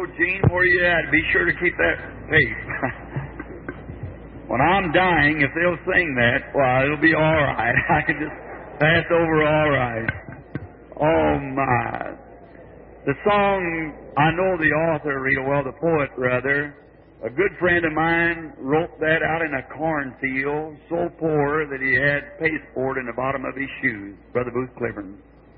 Hello, Gene. Where you at? Be sure to keep that tape. When I'm dying, if they'll sing that, well, it'll be all right. I can just pass over all right. Oh, my. The song, I know the author real well, the poet, rather. A good friend of mine wrote that out in a cornfield, so poor that he had pasteboard in the bottom of his shoes, Brother Booth Cliburn.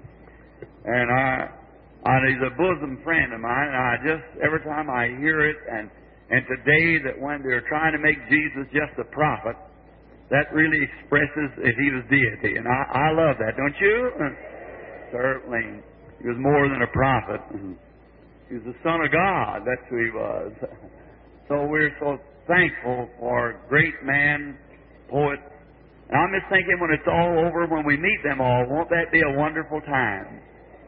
And he's a bosom friend of mine, and I just, every time I hear it, and today that when they're trying to make Jesus just a prophet, that really expresses if he was deity. And I love that, don't you? Certainly. He was more than a prophet. He was the Son of God. That's who he was. So we're so thankful for a great man, poet. And I'm just thinking when it's all over, when we meet them all, won't that be a wonderful time?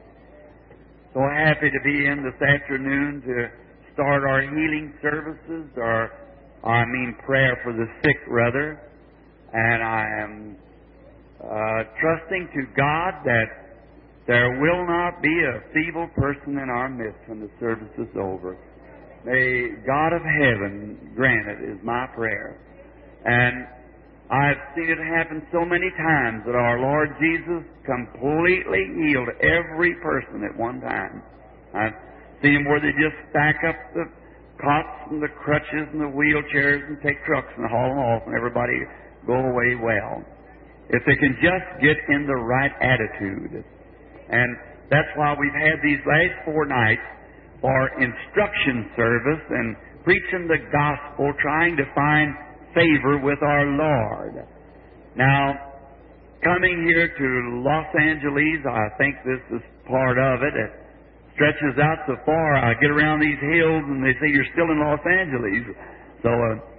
So happy to be in this afternoon to start our healing services, or prayer for the sick, rather. And I am trusting to God that there will not be a feeble person in our midst when the service is over. May God of heaven grant it, is my prayer. And I've seen it happen so many times that our Lord Jesus completely healed every person at one time. I've seen them where they just stack up the cots and the crutches and the wheelchairs and take trucks and haul them off and everybody go away well. If they can just get in the right attitude. And that's why we've had these last 4 nights for instruction service and preaching the gospel, trying to find favor with our Lord. Now, coming here to Los Angeles, I think this is part of it. It stretches out so far. I get around these hills and they say you're still in Los Angeles. So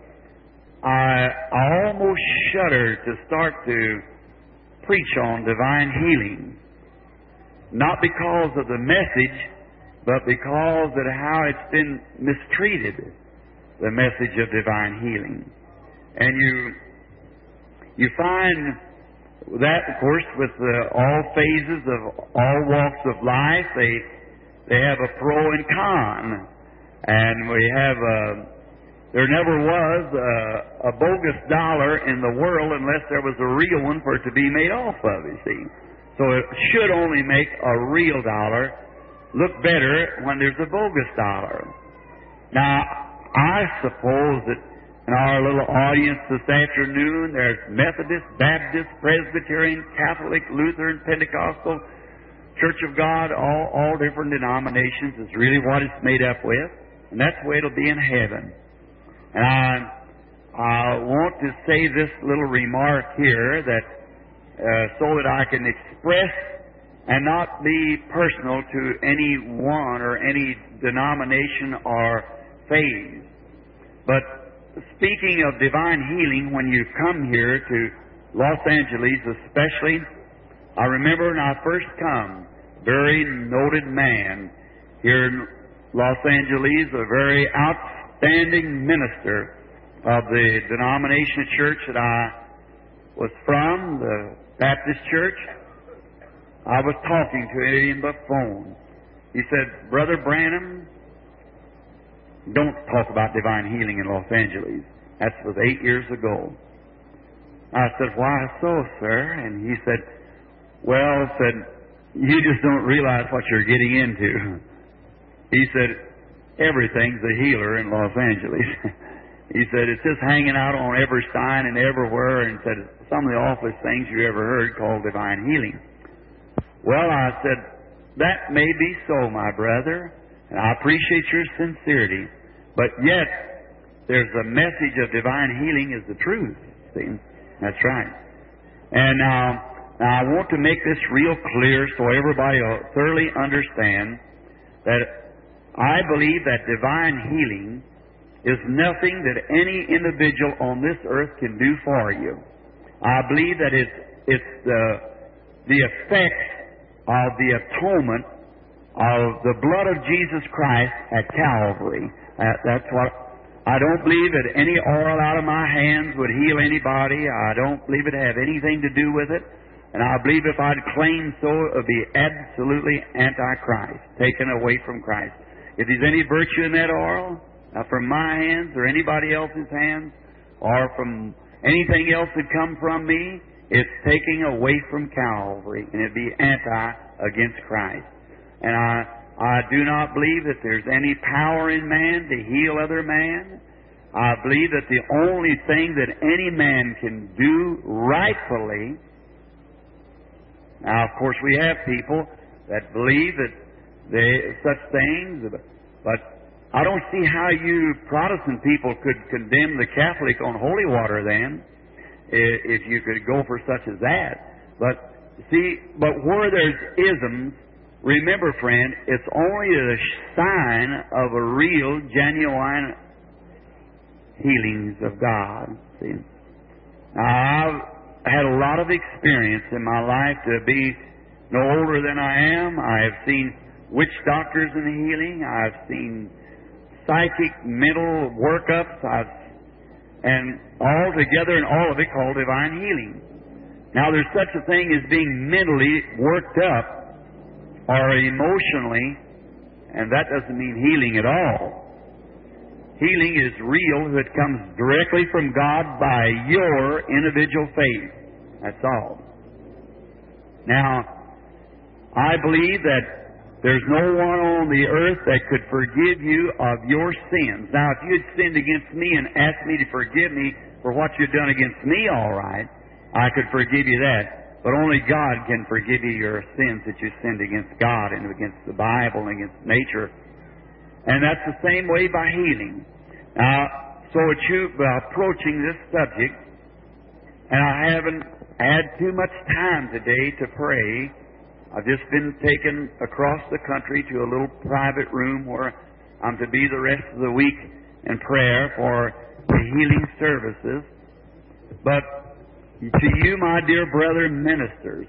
I almost shudder to start to preach on divine healing. Not because of the message, but because of how it's been mistreated, the message of divine healing. And you find that, of course, with all phases of all walks of life, they have a pro and con. And we have there never was a bogus dollar in the world unless there was a real one for it to be made off of, you see. So it should only make a real dollar look better when there's a bogus dollar. Now, I suppose that in our little audience this afternoon, there's Methodist, Baptist, Presbyterian, Catholic, Lutheran, Pentecostal, Church of God, all different denominations is really what it's made up with. And that's the way it'll be in heaven. And I want to say this little remark here that so that I can express and not be personal to any one or any denomination or phase. But speaking of divine healing, when you come here to Los Angeles especially, I remember when I first come, very noted man here in Los Angeles, a very outstanding minister of the denomination church that I was from, the Baptist church. I was talking to him by phone. He said, Brother Branham, don't talk about divine healing in Los Angeles. That was 8 years ago. I said, why so, sir? And he said, well, you just don't realize what you're getting into. He said, everything's a healer in Los Angeles. He said, it's just hanging out on every sign and everywhere, and said, some of the awfulest things you ever heard called divine healing. Well, I said, that may be so, my brother, and I appreciate your sincerity, but yet there's a message of divine healing is the truth. See? That's right. And now I want to make this real clear so everybody will thoroughly understand that I believe that divine healing is nothing that any individual on this earth can do for you. I believe that it's the effect of the atonement of the blood of Jesus Christ at Calvary. That's what I don't believe that any oil out of my hands would heal anybody. I don't believe it have anything to do with it. And I believe if I'd claim so, it would be absolutely anti-Christ, taken away from Christ. if there's any virtue in that oil, from my hands or anybody else's hands, or from anything else that come from me, it's taking away from Calvary, and it'd be against Christ. And I do not believe that there's any power in man to heal other man. I believe that the only thing that any man can do rightfully. Now, of course, we have people that believe that such things, but I don't see how you Protestant people could condemn the Catholic on holy water then, if you could go for such as that. But where there's isms, remember, friend, it's only a sign of a real, genuine healings of God. See? Now, I've had a lot of experience in my life to be no older than I am. I have seen witch doctors in healing. I've seen psychic, mental workups, and all together and all of it called divine healing. Now, there's such a thing as being mentally worked up or emotionally, and that doesn't mean healing at all. Healing is real if it comes directly from God by your individual faith. That's all. Now, I believe that there's no one on the earth that could forgive you of your sins. Now, if you had sinned against me and asked me to forgive me for what you've done against me, all right, I could forgive you that. But only God can forgive you your sins that you sinned against God and against the Bible and against nature. And that's the same way by healing. Now, so it's you approaching this subject, and I haven't had too much time today to pray. I've just been taken across the country to a little private room where I'm to be the rest of the week in prayer for the healing services. But to you, my dear brother ministers,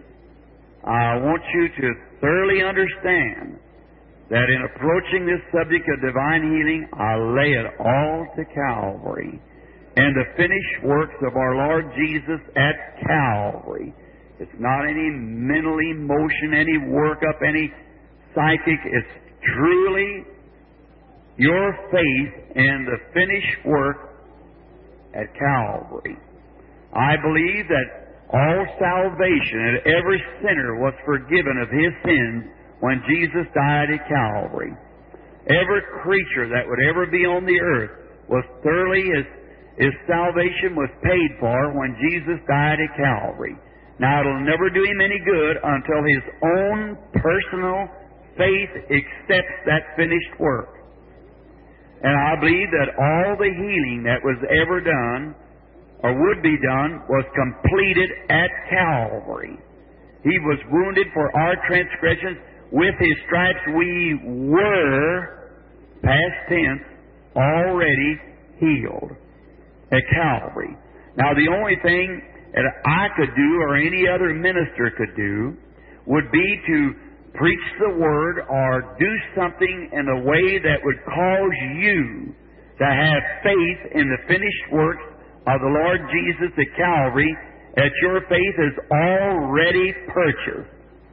I want you to thoroughly understand that in approaching this subject of divine healing, I lay it all to Calvary and the finished works of our Lord Jesus at Calvary. It's not any mental emotion, any workup, any psychic. It's truly your faith in the finished work at Calvary. I believe that all salvation and every sinner was forgiven of his sins when Jesus died at Calvary. Every creature that would ever be on the earth was thoroughly, his salvation was paid for when Jesus died at Calvary. Now, it'll never do him any good until his own personal faith accepts that finished work. And I believe that all the healing that was ever done, or would be done, was completed at Calvary. He was wounded for our transgressions. With His stripes we were, past tense, already healed at Calvary. Now, the only thing that I could do, or any other minister could do, would be to preach the Word or do something in a way that would cause you to have faith in the finished works of the Lord Jesus at Calvary, that your faith is already purchased.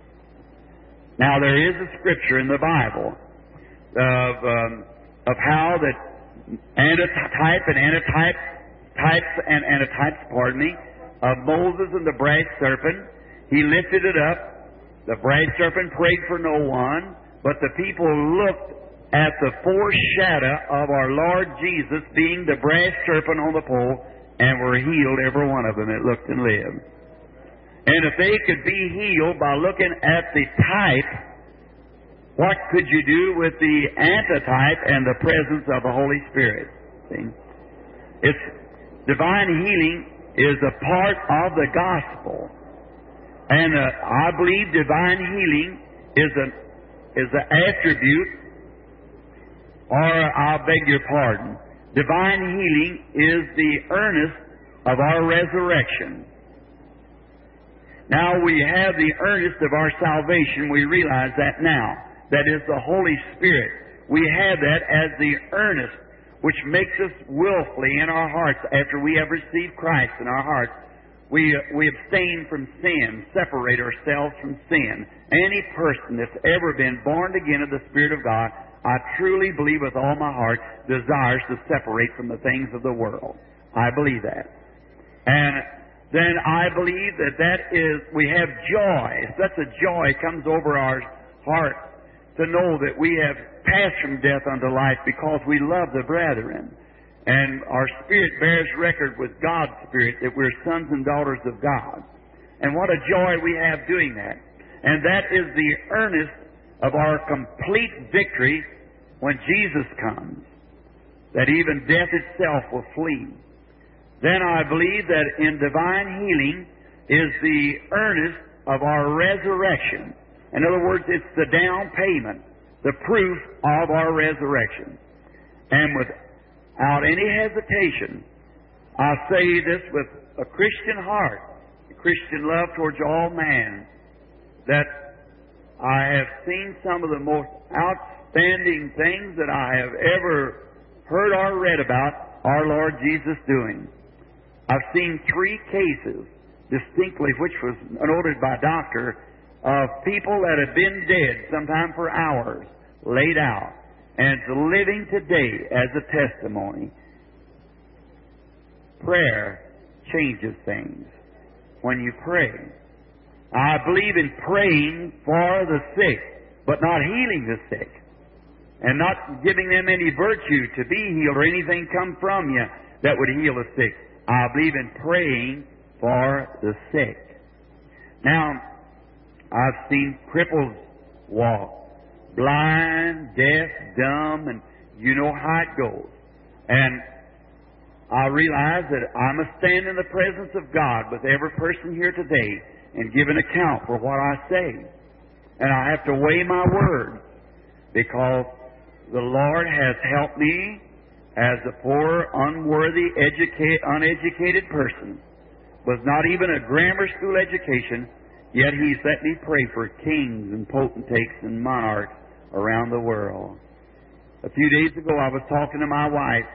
Now, there is a scripture in the Bible of how that antitypes, of Moses and the brass serpent. He lifted it up. The brass serpent prayed for no one, but the people looked at the foreshadow of our Lord Jesus being the brass serpent on the pole and were healed, every one of them that looked and lived. And if they could be healed by looking at the type, what could you do with the antitype and the presence of the Holy Spirit? See? It's divine healing is a part of the gospel. And I believe divine healing is an attribute, or I beg your pardon, divine healing is the earnest of our resurrection. Now we have the earnest of our salvation. We realize that now. That is the Holy Spirit. We have that as the earnest, which makes us willfully in our hearts, after we have received Christ in our hearts, we abstain from sin, separate ourselves from sin. Any person that's ever been born again of the Spirit of God, I truly believe with all my heart, desires to separate from the things of the world. I believe that. And then I believe we have joy. Such a joy comes over our heart to know that we have passed from death unto life because we love the brethren. And our spirit bears record with God's Spirit that we're sons and daughters of God. And what a joy we have doing that. And that is the earnest of our complete victory when Jesus comes, that even death itself will flee. Then I believe that in divine healing is the earnest of our resurrection. In other words, it's the down payment, the proof of our resurrection. And without any hesitation, I say this with a Christian heart, a Christian love towards all man, that I have seen some of the most outstanding things that I have ever heard or read about our Lord Jesus doing. I've seen 3 cases distinctly, which was noted by a doctor, of people that have been dead sometime for hours, laid out, and it's living today as a testimony. Prayer changes things when you pray. I believe in praying for the sick, but not healing the sick, and not giving them any virtue to be healed or anything come from you that would heal the sick. I believe in praying for the sick. Now, I've seen cripples walk, blind, deaf, dumb, and you know how it goes. And I realize that I must stand in the presence of God with every person here today and give an account for what I say. And I have to weigh my words, because the Lord has helped me as a poor, unworthy, uneducated person, with not even a grammar school education, yet He's let me pray for kings and potentates and monarchs around the world. A few days ago, I was talking to my wife.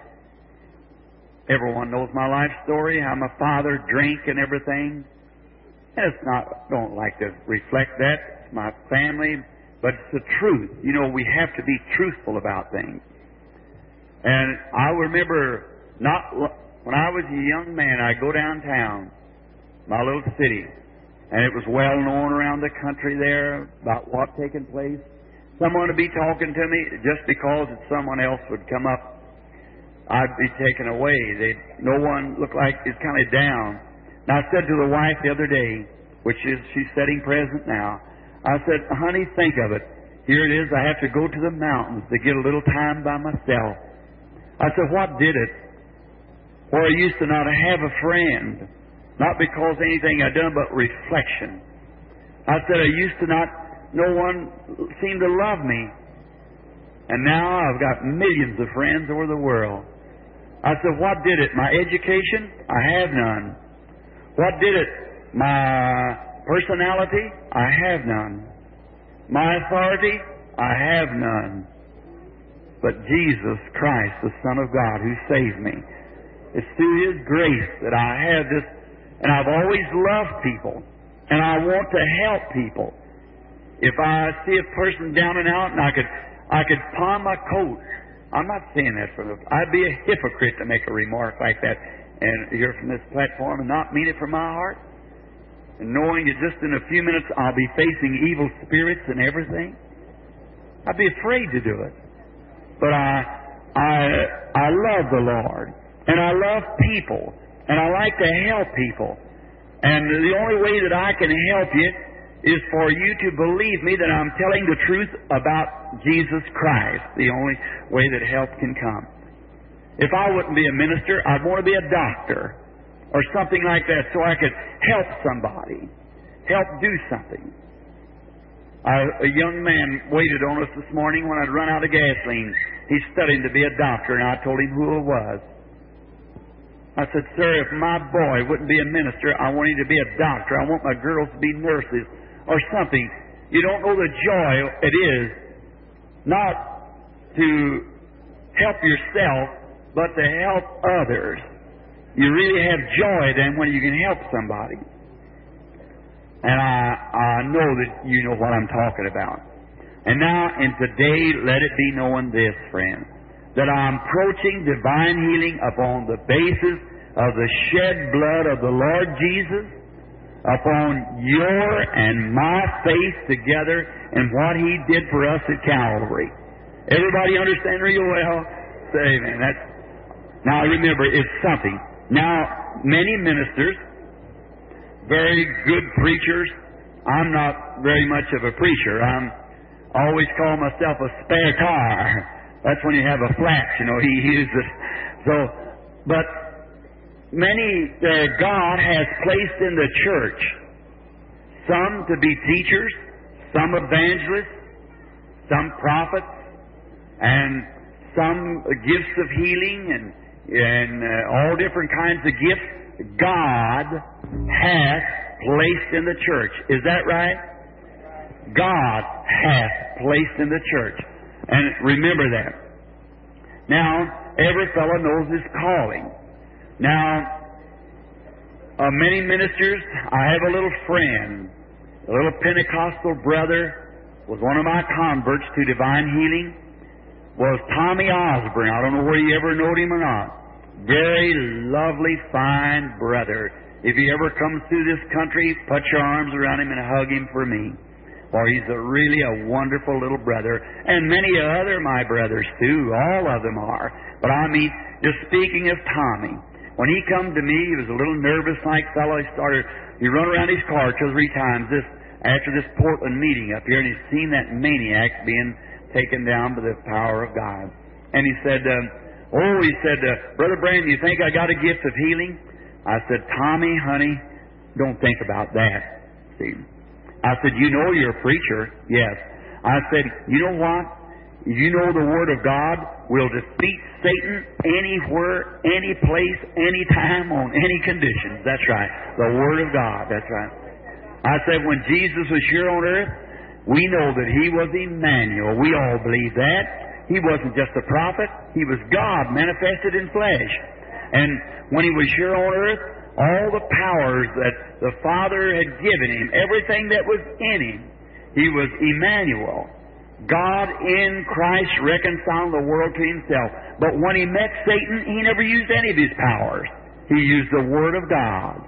Everyone knows my life story, how my father drank and everything. And don't like to reflect that. It's my family, but it's the truth. You know, we have to be truthful about things. And I remember when I was a young man, I'd go downtown, my little city, and it was well known around the country there about what taken place. Someone would be talking to me, just because someone else would come up, I'd be taken away. No one looked like it's kind of down. And I said to the wife the other day, she's sitting present now, I said, honey, think of it. Here it is, I have to go to the mountains to get a little time by myself. I said, what did it? Or I used to not have a friend. Not because anything I'd done, but reflection. I said, no one seemed to love me. And now I've got millions of friends over the world. I said, what did it? My education? I have none. What did it? My personality? I have none. My authority? I have none. But Jesus Christ, the Son of God, who saved me. It's through His grace that I have this. And I've always loved people. And I want to help people. If I see a person down and out and I could pawn my coat. I'm not saying that I'd be a hypocrite to make a remark like that and hear from this platform and not mean it from my heart. And knowing that just in a few minutes I'll be facing evil spirits and everything. I'd be afraid to do it. But I love the Lord. And I love people. And I like to help people. And the only way that I can help you is for you to believe me that I'm telling the truth about Jesus Christ. The only way that help can come. If I wouldn't be a minister, I'd want to be a doctor or something like that so I could help somebody. Help do something. A young man waited on us this morning when I'd run out of gasoline. He's studying to be a doctor, and I told him who it was. I said, sir, if my boy wouldn't be a minister, I want him to be a doctor. I want my girls to be nurses or something. You don't know the joy it is not to help yourself, but to help others. You really have joy then when you can help somebody. And I know that you know what I'm talking about. And now, and today, let it be known this, friend, that I'm approaching divine healing upon the basis of the shed blood of the Lord Jesus, upon your and my faith together and what He did for us at Calvary. Everybody understand real well? Say amen. Now remember, it's something. Now, many ministers, very good preachers, I'm not very much of a preacher. I always call myself a spare tire. That's when you have a flat, He uses. So, but many God has placed in the church, some to be teachers, some evangelists, some prophets, and some gifts of healing and all different kinds of gifts God hath placed in the church. Is that right? God hath placed in the church. And remember that. Now, every fellow knows his calling. Now, many ministers, I have a little friend, a little Pentecostal brother, was one of my converts to divine healing, was Tommy Osborne. I don't know whether you ever knowed him or not. Very lovely, fine brother. If he ever comes through this country, put your arms around him and hug him for me. For he's really a wonderful little brother. And many other my brothers too. All of them are. But I mean, just speaking of Tommy, when he come to me, he was a little nervous-like fellow. He run around his car 2 or 3 times after this Portland meeting up here, and he's seen that maniac being taken down by the power of God. And he said, Brother Branham, you think I got a gift of healing? I said, Tommy, honey, don't think about that. See, I said, you know you're a preacher. Yes. I said, you know what? You know the Word of God will defeat Satan anywhere, any place, any time, on any conditions. That's right. The Word of God. That's right. I said, when Jesus was here on earth, we know that He was Emmanuel. We all believe that. He wasn't just a prophet. He was God manifested in flesh. And when He was here on earth, all the powers that the Father had given Him, everything that was in Him, He was Emmanuel. God in Christ reconciling the world to Himself. But when He met Satan, He never used any of His powers. He used the Word of God.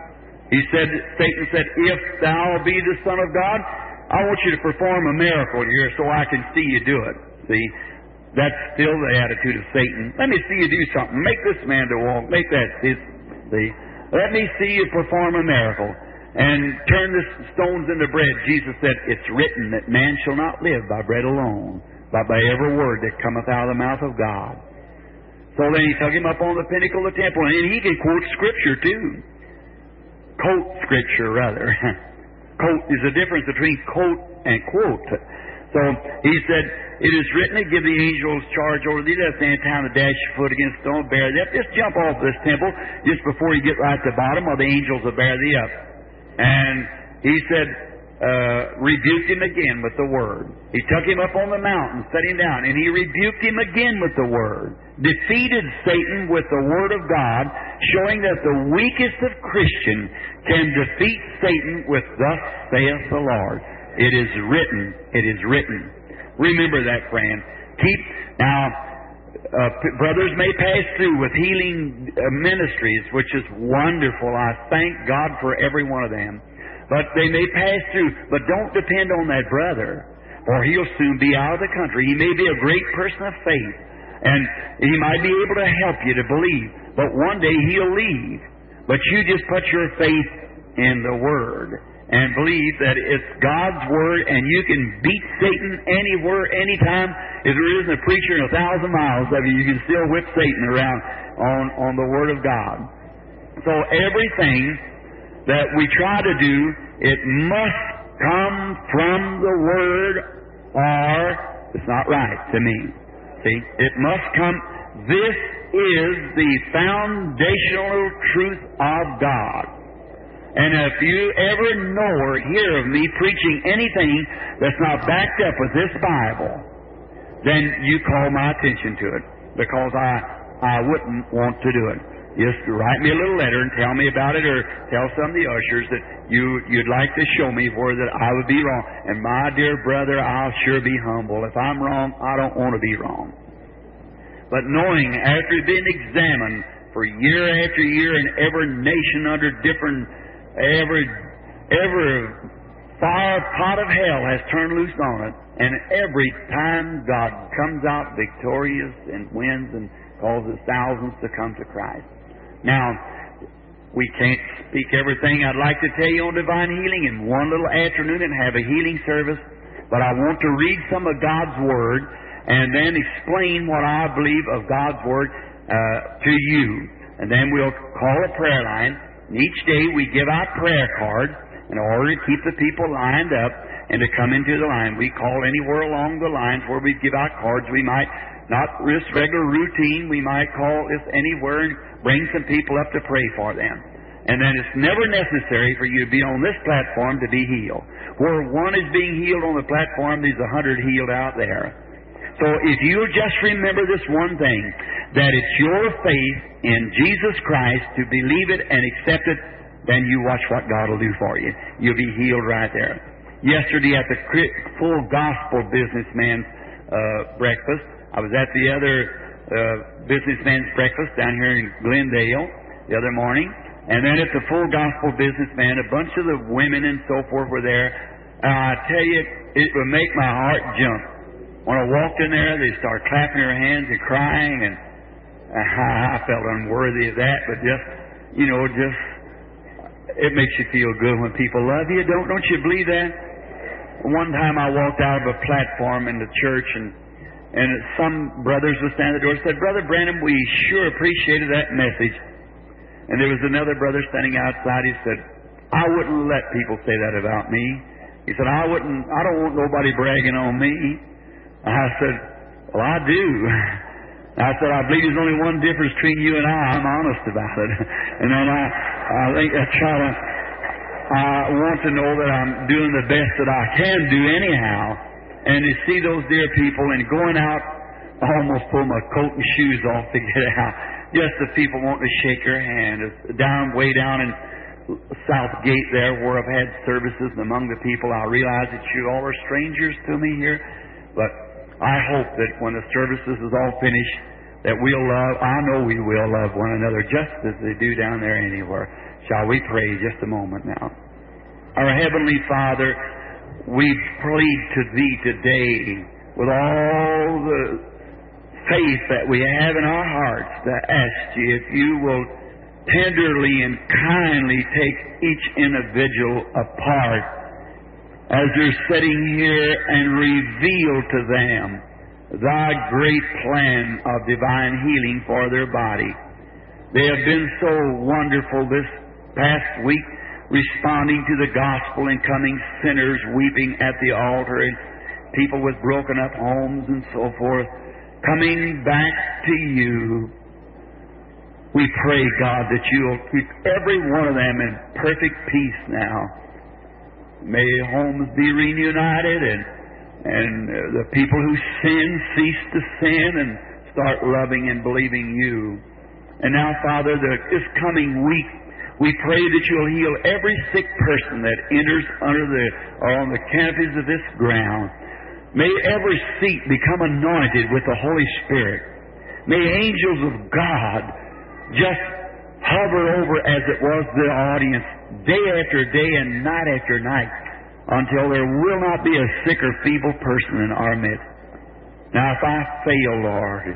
Satan said, if thou be the Son of God, I want you to perform a miracle here so I can see you do it. See? That's still the attitude of Satan. Let me see you do something. Make this man to walk. Make that. See? Let me see you perform a miracle. And turn the stones into bread. Jesus said, it's written that man shall not live by bread alone, but by every word that cometh out of the mouth of God. So then he took him up on the pinnacle of the temple, and he can quote Scripture too. Quote Scripture, rather. Quote is the difference between quote and quote. So he said, it is written to give the angels charge over thee, lest any time to dash your foot against a stone, bear thee up. Just jump off this temple just before you get right to the bottom, or the angels will bear thee up. And he said, rebuked him again with the Word. He took him up on the mountain, set him down, and he rebuked him again with the Word. Defeated Satan with the Word of God, showing that the weakest of Christians can defeat Satan with thus saith the Lord. It is written. It is written. Remember that, friend. Brothers may pass through with healing ministries, which is wonderful. I thank God for every one of them. But they may pass through. But don't depend on that brother, or he'll soon be out of the country. He may be a great person of faith, and he might be able to help you to believe. But one day he'll leave. But you just put your faith in the Word and believe that it's God's Word, and you can beat Satan anywhere, anytime. If there isn't a preacher in 1,000 miles of you can still whip Satan around on the Word of God. So everything that we try to do, it must come from the Word, or it's not right to me. See? It must come. This is the foundational truth of God. And if you ever know or hear of me preaching anything that's not backed up with this Bible, then you call my attention to it, because I wouldn't want to do it. Just write me a little letter and tell me about it, or tell some of the ushers that you'd like to show me where that I would be wrong. And my dear brother, I'll sure be humble. If I'm wrong, I don't want to be wrong. But knowing after being examined for year after year in every nation under different, every fire pot of hell has turned loose on it, and every time God comes out victorious and wins and causes thousands to come to Christ. Now, we can't speak everything I'd like to tell you on divine healing in one little afternoon and have a healing service, but I want to read some of God's Word and then explain what I believe of God's Word to you. And then we'll call a prayer line. And each day we give out prayer cards in order to keep the people lined up and to come into the line. We call anywhere along the lines where we give out cards. We might not just regular routine. We might call this anywhere and bring some people up to pray for them. And then it's never necessary for you to be on this platform to be healed. Where one is being healed on the platform, there's 100 healed out there. So if you just remember this one thing, that it's your faith in Jesus Christ to believe it and accept it, then you watch what God will do for you. You'll be healed right there. Yesterday at the Full Gospel Businessman's breakfast, I was at the other businessman's breakfast down here in Glendale the other morning, and then at the Full Gospel Businessman, a bunch of the women and so forth were there. I tell you, it would make my heart jump. When I walked in there, they started clapping their hands and crying, and I felt unworthy of that, but just it makes you feel good when people love you. Don't you believe that? One time I walked out of a platform in the church, and some brothers were standing at the door and said, "Brother Branham, we sure appreciated that message." And there was another brother standing outside. He said, "I wouldn't let people say that about me." He said, I don't want nobody bragging on me. I said, "Well, I do." I said, "I believe there's only one difference between you and I'm honest about it." And then I think I want to know that I'm doing the best that I can do anyhow. And to see those dear people and going out, I almost pull my coat and shoes off to get out. Just the people wanting to shake your hand. It's way down in South Gate there where I've had services, and among the people I realize that you all are strangers to me here. But I hope that when the services is all finished, that I know we will love one another just as they do down there anywhere. Shall we pray just a moment now? Our Heavenly Father, we plead to Thee today with all the faith that we have in our hearts to ask You if You will tenderly and kindly take each individual apart as they're sitting here and reveal to them Thy great plan of divine healing for their body. They have been so wonderful this past week, responding to the gospel and coming sinners weeping at the altar, and people with broken up homes and so forth, coming back to You. We pray, God, that You'll keep every one of them in perfect peace now. May homes be reunited and the people who sin cease to sin and start loving and believing You. And now, Father, this coming week, we pray that You'll heal every sick person that enters on the canopies of this ground. May every seat become anointed with the Holy Spirit. May angels of God just hover over as it was the audience day after day and night after night until there will not be a sick or feeble person in our midst. Now, if I fail, Lord,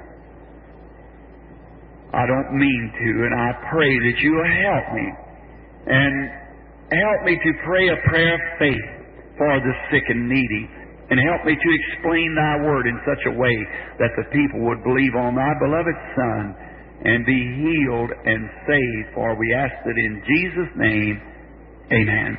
I don't mean to, and I pray that You will help me. And help me to pray a prayer of faith for the sick and needy. And help me to explain Thy Word in such a way that the people would believe on Thy beloved Son and be healed and saved. For we ask it in Jesus' name. Amen.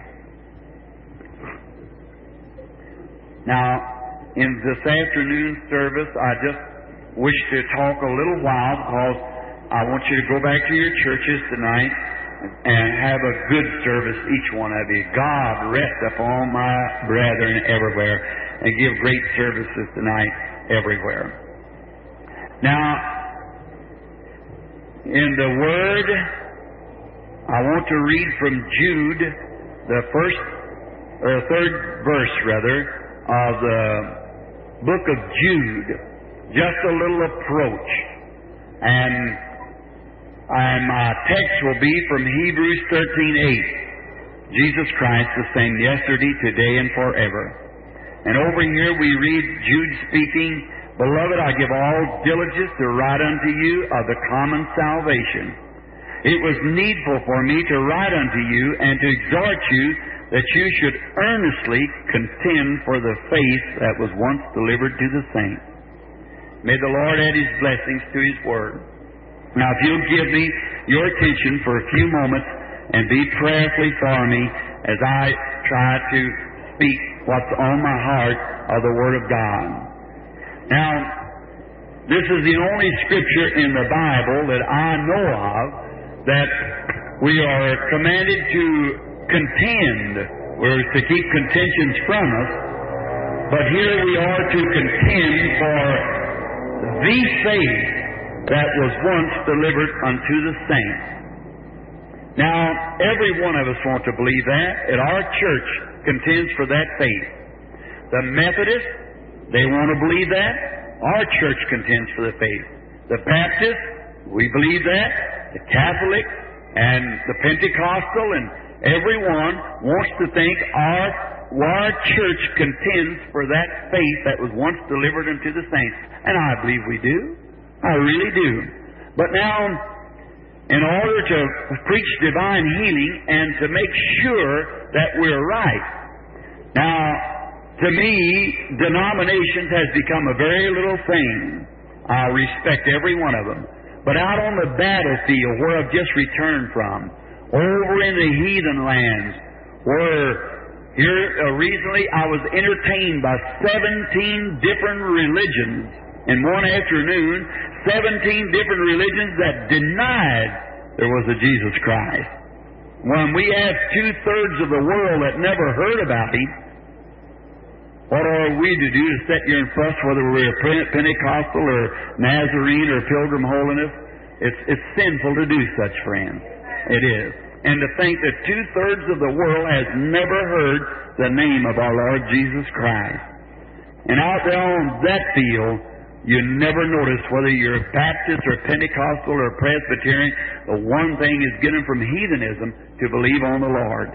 Now, in this afternoon service, I just wish to talk a little while because I want you to go back to your churches tonight and have a good service, each one of you. God rest upon my brethren everywhere and give great services tonight everywhere. Now, in the Word, I want to read from Jude, the third verse, of the book of Jude. Just a little approach. And my text will be from Hebrews 13:8. Jesus Christ the same yesterday, today, and forever. And over here we read Jude speaking, Beloved, I give all diligence to write unto you of the common salvation. It was needful for me to write unto you and to exhort you that you should earnestly contend for the faith that was once delivered to the saints. May the Lord add His blessings to His Word. Now, if you'll give me your attention for a few moments and be prayerfully for me as I try to speak what's on my heart of the Word of God. Now, this is the only Scripture in the Bible that I know of that we are commanded to contend, or to keep contentions from us, but here we are to contend for the faith that was once delivered unto the saints. Now, every one of us want to believe that, and our church contends for that faith. The Methodists, they want to believe that. Our church contends for the faith. The Baptists, we believe that. The Catholic and the Pentecostal and everyone wants to think our church contends for that faith that was once delivered unto the saints. And I believe we do. I really do. But now, in order to preach divine healing and to make sure that we're right, now, to me, denominations has become a very little thing. I respect every one of them. But out on the battlefield, where I've just returned from, over in the heathen lands, where here recently I was entertained by 17 different religions in one afternoon, 17 different religions that denied there was a Jesus Christ. When we have 2/3 of the world that never heard about Him, what are we to do to sit here and fuss whether we're Pentecostal or Nazarene or Pilgrim Holiness? It's sinful to do such, friends. It is. And to think that 2/3 of the world has never heard the name of our Lord Jesus Christ. And out there on that field, you never notice whether you're Baptist or Pentecostal or Presbyterian. The one thing is get them from heathenism to believe on the Lord.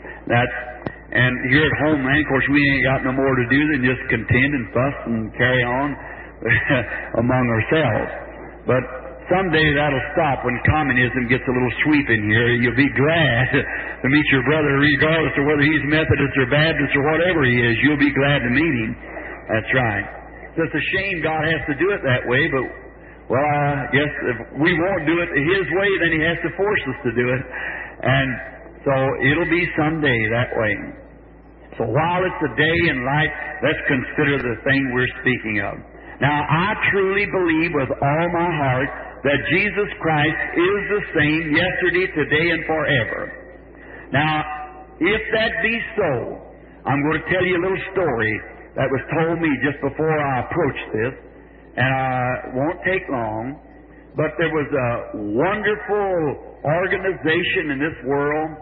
And here at home, man, of course, we ain't got no more to do than just contend and fuss and carry on among ourselves. But someday that'll stop when communism gets a little sweep in here. You'll be glad to meet your brother, regardless of whether he's Methodist or Baptist or whatever he is. You'll be glad to meet him. That's right. So it's a shame God has to do it that way, but, well, I guess if we won't do it His way, then He has to force us to do it. And so it'll be someday that way. So while it's a day and light, let's consider the thing we're speaking of. Now, I truly believe with all my heart that Jesus Christ is the same yesterday, today, and forever. Now, if that be so, I'm going to tell you a little story that was told me just before I approached this, and it won't take long, but there was a wonderful organization in this world.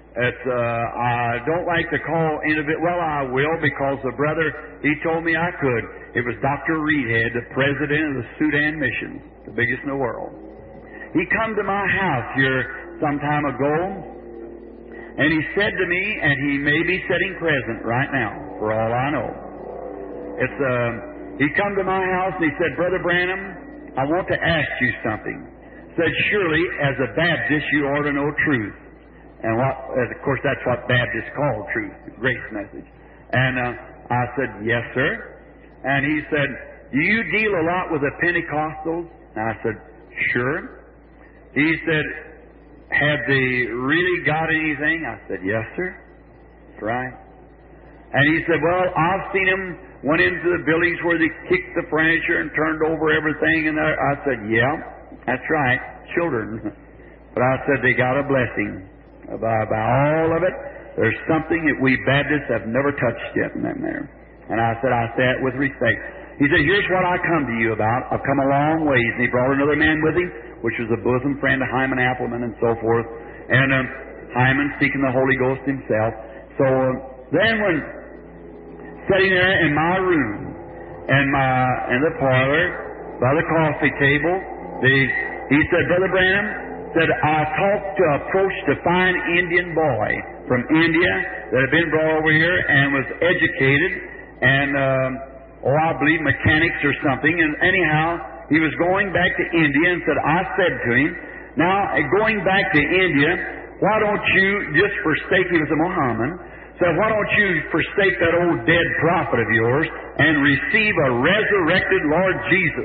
I don't like to call individual. Well, I will, because the brother, he told me I could. It was Dr. Reedhead, the president of the Sudan Missions, the biggest in the world. He come to my house here some time ago, and he said to me, and he may be sitting present right now, for all I know. He come to my house and he said, Brother Branham, I want to ask you something. Said, surely, as a Baptist, you ought to know truth. And of course, that's what Baptists call truth, the grace message. And I said, yes, sir. And he said, do you deal a lot with the Pentecostals? And I said, sure. He said, have they really got anything? I said, yes, sir. That's right. And he said, well, I've seen them went into the buildings where they kicked the furniture and turned over everything. And I said, yeah, that's right, children. But I said, they got a blessing. By all of it, there's something that we Baptists have never touched yet in that matter. And I said, I say it with respect. He said, here's what I come to you about. I've come a long ways. And he brought another man with him, which was a bosom friend of Hyman Appleman and so forth. And Hyman speaking the Holy Ghost himself. So then when sitting there in my room, in the parlor, by the coffee table, he said, Brother Branham, said, I approached a fine Indian boy from India that had been brought over here and was educated and, I believe mechanics or something. And anyhow, he was going back to India and said, I said to him, now, going back to India, why don't you just forsake, he was a Mohammedan, said, why don't you forsake that old dead prophet of yours and receive a resurrected Lord Jesus?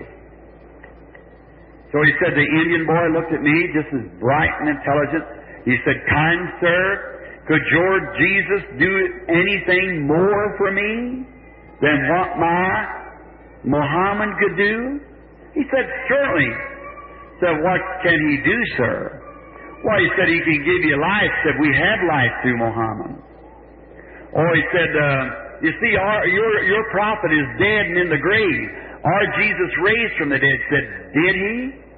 So he said, the Indian boy looked at me, just as bright and intelligent. He said, kind sir, could your Jesus do anything more for me than what my Muhammad could do? He said, certainly. Said, what can he do, sir? Well, he said, he can give you life. Said, we have life through Muhammad. Or he said, you see, your prophet is dead and in the grave. Our Jesus raised from the dead. Said, did he?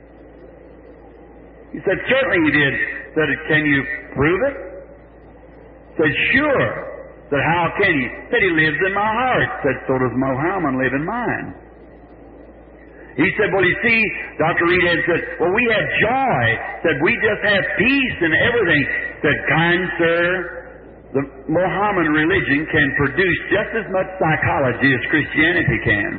He said, certainly he did. Said, can you prove it? Said, sure. Said, how can you? Said, he lives in my heart. Said, so does Muhammad live in mine. He said, well, you see, Dr. Reedhead said, well, we have joy. Said, we just have peace and everything. Said, kind sir, the Mohammedan religion can produce just as much psychology as Christianity can.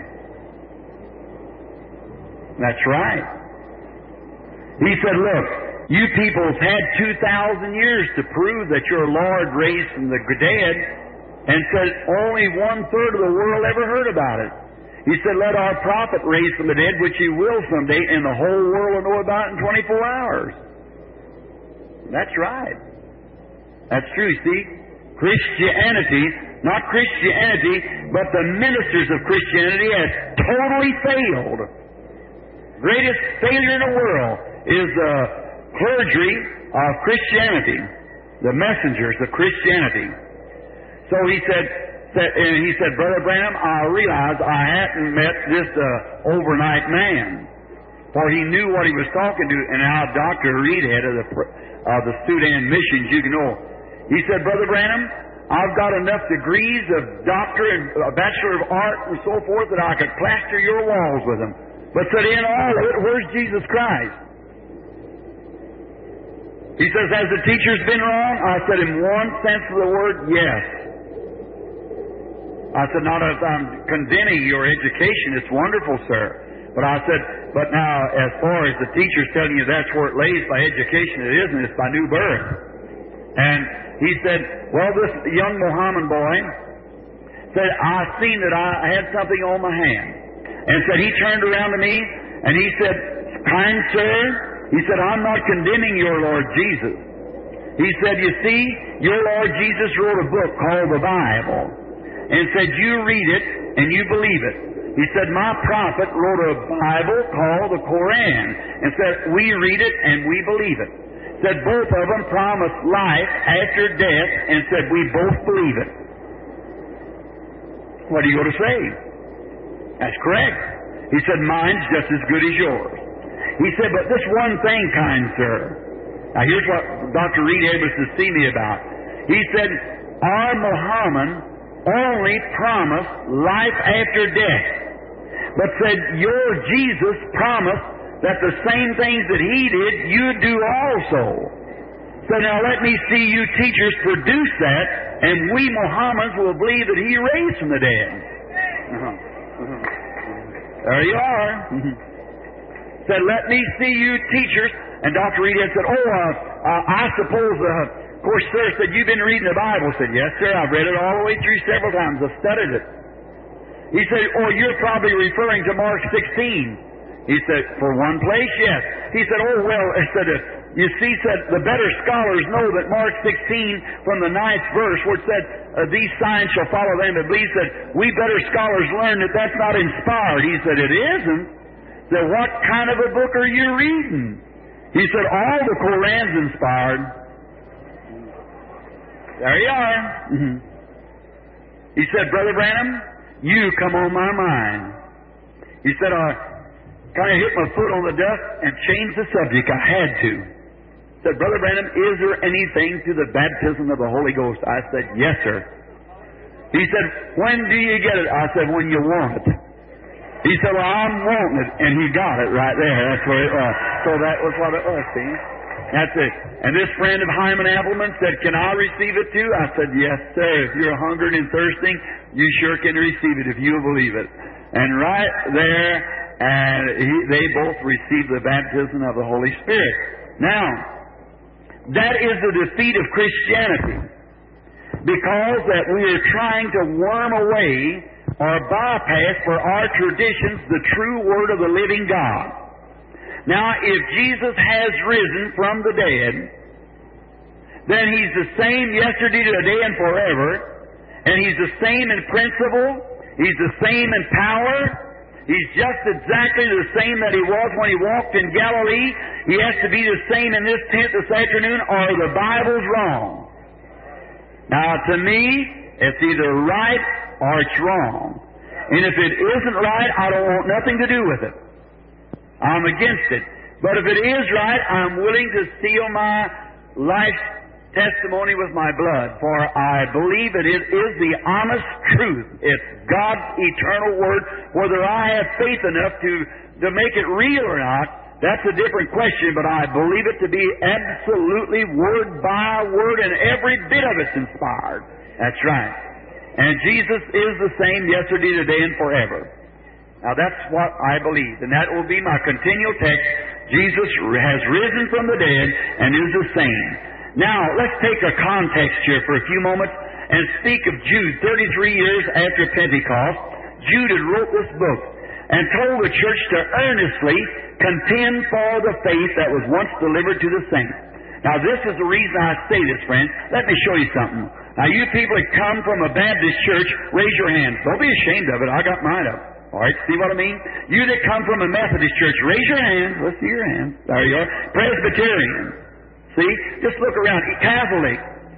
That's right. He said, look, you people's had 2,000 years to prove that your Lord raised from the dead, and said only 1/3 of the world ever heard about it. He said, let our prophet raise from the dead, which he will someday, and the whole world will know about it in 24 hours. That's right. That's true. See, Christianity, not Christianity, but the ministers of Christianity has totally failed. Greatest failure in the world is the clergy of Christianity, the messengers of Christianity. So he said, Brother Branham, I realized I hadn't met just an overnight man, for he knew what he was talking to. And now Dr. Reedhead of the Sudan missions, you know, he said, Brother Branham, I've got enough degrees of doctor and a Bachelor of Art and so forth that I could plaster your walls with them. But said, in all of it, where's Jesus Christ? He says, has the teacher's been wrong? I said, in one sense of the word, yes. I said, not as I'm condemning your education. It's wonderful, sir. But I said, but now, as far as the teacher's telling you that's where it lays by education, it isn't. It's by new birth. And he said, well, this young Mohammedan boy said, I seen that I had something on my hand. And said, he turned around to me and he said, kind sir, he said, I'm not condemning your Lord Jesus. He said, you see, your Lord Jesus wrote a book called the Bible. And said, you read it and you believe it. He said, my prophet wrote a Bible called the Koran. And said, we read it and we believe it. Said, both of them promised life after death, and said, we both believe it. What are you going to say? That's correct. He said, mine's just as good as yours. He said, but this one thing, kind sir. Now here's what Dr. Reedhead was to see me about. He said, our Muhammad only promised life after death, but said your Jesus promised that the same things that he did, you do also. So now let me see you teachers produce that, and we Mohammedans will believe that he raised from the dead. There you are. Said, let me see you teachers. And Dr. Reedhead said, I suppose, of course, sir, said, you've been reading the Bible. Said, yes, sir, I've read it all the way through several times. I've studied it. He said, you're probably referring to Mark 16. He said, for one place, yes. He said, I said, you see, said, the better scholars know that Mark 16 from the 9th verse, where it said, these signs shall follow them that believe, said, we better scholars learn that that's not inspired. He said, it isn't. Said, what kind of a book are you reading? He said, all the Koran's inspired. There you are. He said, Brother Branham, you come on my mind. He said, I kind of hit my foot on the dust and changed the subject. I had to. He said, Brother Branham, is there anything to the baptism of the Holy Ghost? I said, yes, sir. He said, when do you get it? I said, when you want it. He said, well, I'm wanting it. And he got it right there. That's where it was. So that was what it was, see? That's it. And this friend of Hyman Appleman said, can I receive it too? I said, yes, sir. If you're hungering and thirsting, you sure can receive it if you believe it. And right there, they both received the baptism of the Holy Spirit. Now, that is the defeat of Christianity. Because that we are trying to worm away or bypass for our traditions the true Word of the living God. Now, if Jesus has risen from the dead, then He's the same yesterday, today, and forever. And He's the same in principle. He's the same in power. He's just exactly the same that He was when He walked in Galilee. He has to be the same in this tent this afternoon, or the Bible's wrong. Now, to me, it's either right or it's wrong. And if it isn't right, I don't want nothing to do with it. I'm against it. But if it is right, I'm willing to seal my life's testimony with my blood. For I believe it is the honest truth. It's God's eternal Word. Whether I have faith enough to make it real or not, that's a different question, but I believe it to be absolutely word by word, and every bit of it's inspired. That's right. And Jesus is the same yesterday, today, and forever. Now that's what I believe, and that will be my continual text. Jesus has risen from the dead and is the same. Now, let's take a context here for a few moments and speak of Jude. 33 years after Pentecost, Jude had wrote this book and told the church to earnestly contend for the faith that was once delivered to the saints. Now, this is the reason I say this, friends. Let me show you something. Now, you people that come from a Baptist church, raise your hands. Don't be ashamed of it. I got mine up. All right, see what I mean? You that come from a Methodist church, raise your hands. Let's see your hands. There you are. Presbyterian. See? Just look around. Catholic.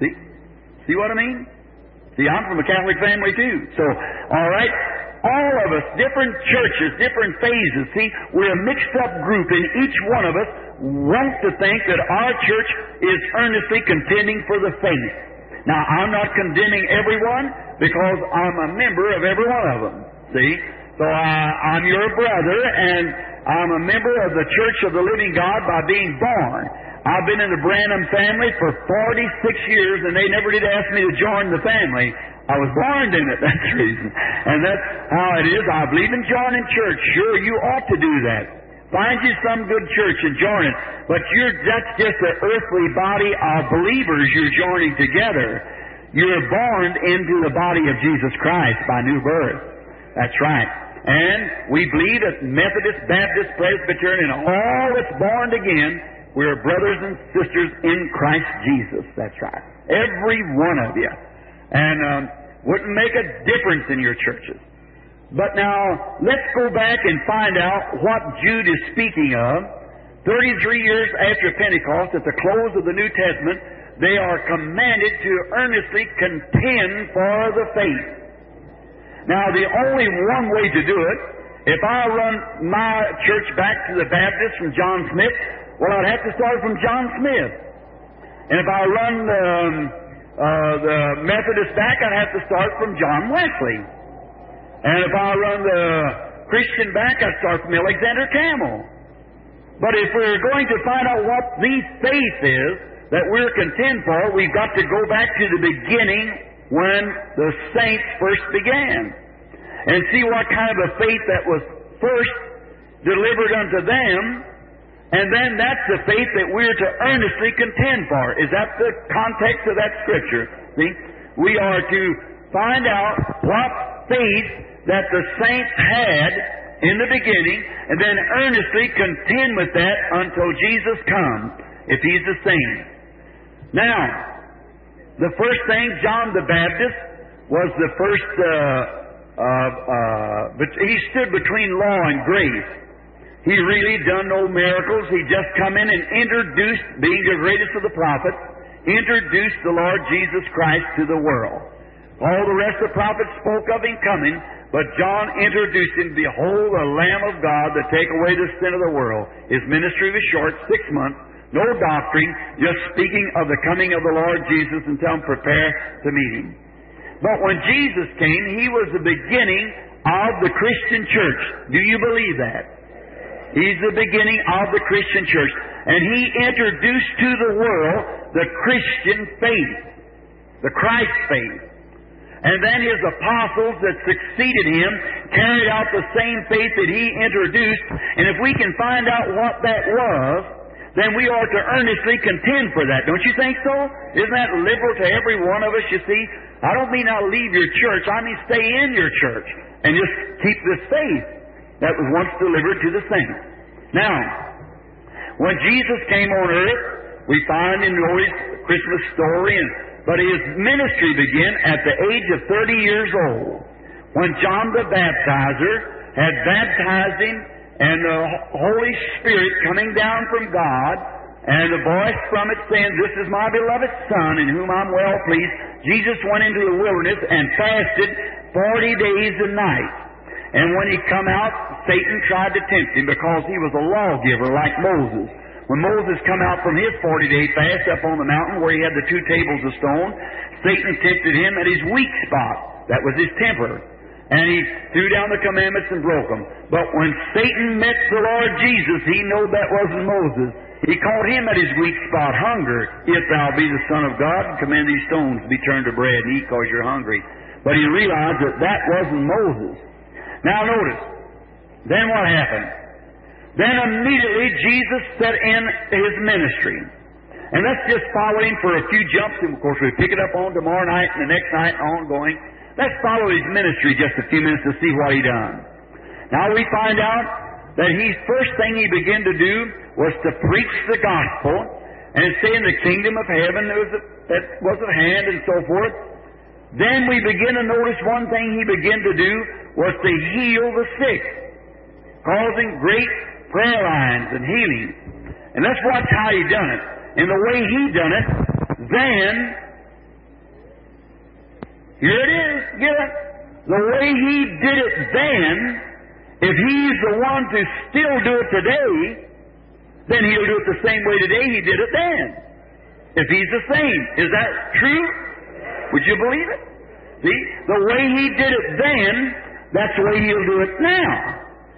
See what I mean? See, I'm from a Catholic family too. So, all right, all of us, different churches, different phases. See, we're a mixed up group, and each one of us wants to think that our church is earnestly contending for the faith. Now, I'm not condemning everyone because I'm a member of every one of them. See? So I'm your brother, and I'm a member of the Church of the Living God by being born. I've been in the Branham family for 46 years, and they never did ask me to join the family. I was born in it, that's the reason. And that's how it is. I believe in joining church. Sure, you ought to do that. Find you some good church and join it. But that's just an earthly body of believers you're joining together. You're born into the body of Jesus Christ by new birth. That's right. And we believe that Methodist, Baptist, Presbyterian, and all that's born again, we're brothers and sisters in Christ Jesus. That's right. Every one of you. And wouldn't make a difference in your churches. But now, let's go back and find out what Jude is speaking of. 33 years after Pentecost, at the close of the New Testament, they are commanded to earnestly contend for the faith. Now, the only one way to do it, if I run my church back to the Baptist from John Smith, well, I'd have to start from John Smith. And if I run the Methodist back, I'd have to start from John Wesley. And if I run the Christian back, I'd start from Alexander Campbell. But if we're going to find out what the faith is that we're contend for, we've got to go back to the beginning when the saints first began, and see what kind of a faith that was first delivered unto them, and then that's the faith that we're to earnestly contend for. Is that the context of that Scripture? See? We are to find out what faith that the saints had in the beginning, and then earnestly contend with that until Jesus comes, if He's the same. Now, the first thing, John the Baptist was the first, but he stood between law and grace. He really done no miracles. He just come in and introduced, being the greatest of the prophets, introduced the Lord Jesus Christ to the world. All the rest of the prophets spoke of Him coming, But John introduced him, behold, the Lamb of God that take away the sin of the world. His ministry was short, 6 months, no doctrine, just speaking of the coming of the Lord Jesus and tell him, prepare to meet him. But when Jesus came, He was the beginning of the Christian church. Do you believe that? He's the beginning of the Christian church. And He introduced to the world the Christian faith, the Christ faith. And then His apostles that succeeded Him carried out the same faith that He introduced. And if we can find out what that was, then we ought to earnestly contend for that. Don't you think so? Isn't that liberal to every one of us, you see? I don't mean now leave your church. I mean stay in your church and just keep this faith that was once delivered to the saints. Now, when Jesus came on earth, we find in His Christmas story, but His ministry began at the age of 30 years old, when John the Baptizer had baptized Him, and the Holy Spirit coming down from God, and a voice from it saying, this is my beloved Son, in whom I'm well pleased. Jesus went into the wilderness and fasted 40 days and nights. And when He come out, Satan tried to tempt Him because he was a lawgiver like Moses. When Moses come out from his 40-day fast up on the mountain where he had the 2 tables of stone, Satan tempted him at his weak spot. That was his temper. And he threw down the commandments and broke them. But when Satan met the Lord Jesus, he knew that wasn't Moses. He called him at his weak spot, hunger. If thou be the Son of God, command these stones to be turned to bread and eat because you're hungry. But he realized that that wasn't Moses. Now notice, then what happened? Then immediately Jesus set in His ministry. And let's just follow Him for a few jumps. And of course, we'll pick it up on tomorrow night and the next night ongoing. Let's follow His ministry just a few minutes to see what He done. Now we find out that first thing He began to do was to preach the gospel and say in the kingdom of heaven that was at hand and so forth. Then we begin to notice one thing He began to do was to heal the sick, causing great prayer lines and healing. And let's watch how He done it. And the way He done it, then, here it is, get it? The way He did it then, if He's the one to still do it today, then He'll do it the same way today He did it then. If He's the same. Is that true? Would you believe it? See, the way He did it then, that's the way He'll do it now.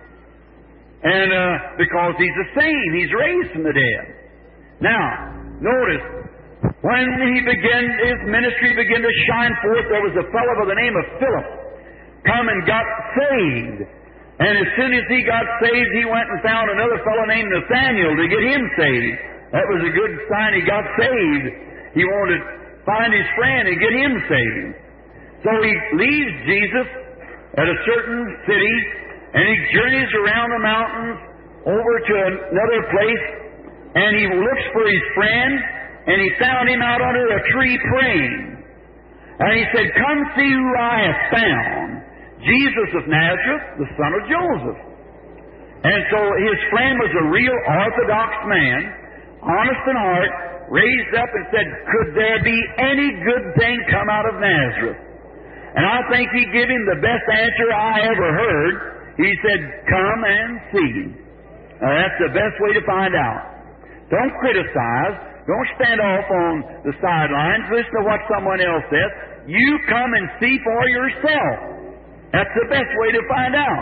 And because He's the same, He's raised from the dead. Now, notice, when His ministry began to shine forth, there was a fellow by the name of Philip come and got saved. And as soon as he got saved, he went and found another fellow named Nathaniel to get him saved. That was a good sign he got saved. He wanted to find his friend and get him saved. So he leaves Jesus at a certain city, and he journeys around the mountains over to another place, and he looks for his friend, and he found him out under a tree praying. And he said, come see who I have found, Jesus of Nazareth, the son of Joseph. And so his friend was a real Orthodox man, honest in heart, raised up and said, could there be any good thing come out of Nazareth? And I think he gave him the best answer I ever heard. He said, come and see. Now, that's the best way to find out. Don't criticize. Don't stand off on the sidelines. Listen to what someone else says. You come and see for yourself. That's the best way to find out.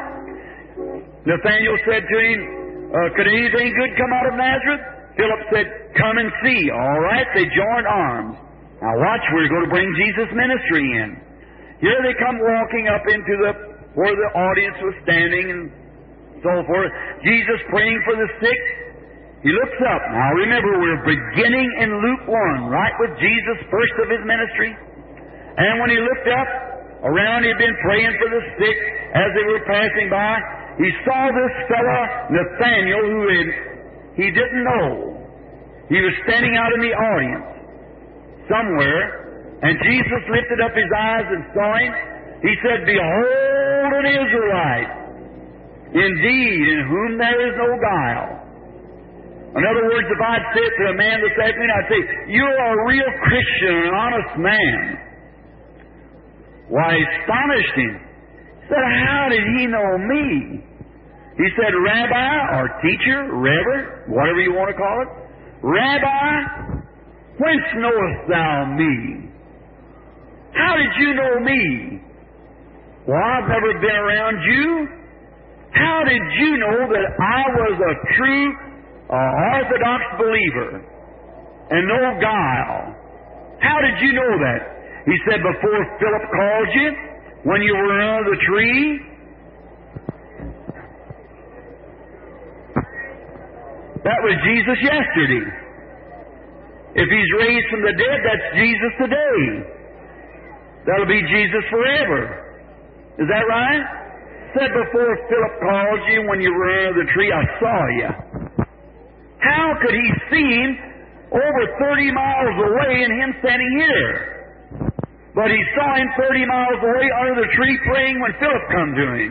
Nathaniel said to him, could anything good come out of Nazareth? Philip said, come and see. All right, they joined arms. Now watch, we're going to bring Jesus' ministry in. Here they come walking up into where the audience was standing and so forth. Jesus praying for the sick. He looks up. Now remember, we're beginning in Luke 1, right with Jesus, first of His ministry. And when He looked up, around He'd been praying for the sick as they were passing by. He saw this fellow, Nathaniel, who he didn't know. He was standing out in the audience somewhere. And Jesus lifted up His eyes and saw him. He said, behold an Israelite, indeed, in whom there is no guile. In other words, if I'd say it to a man this afternoon, I'd say, you're a real Christian, an honest man. Why, he astonished him. Said, how did he know me? He said, Rabbi, or teacher, reverend, whatever you want to call it. Rabbi, whence knowest thou me? How did you know me? Well, I've never been around you. How did you know that I was a true Orthodox believer and no guile? How did you know that? He said, before Philip called you, when you were under the tree. That was Jesus yesterday. If He's raised from the dead, that's Jesus today. That'll be Jesus forever. Is that right? Said before Philip called you when you were under the tree, I saw you. How could he see him over 30 miles away and him standing here? But he saw him 30 miles away under the tree praying when Philip come to him.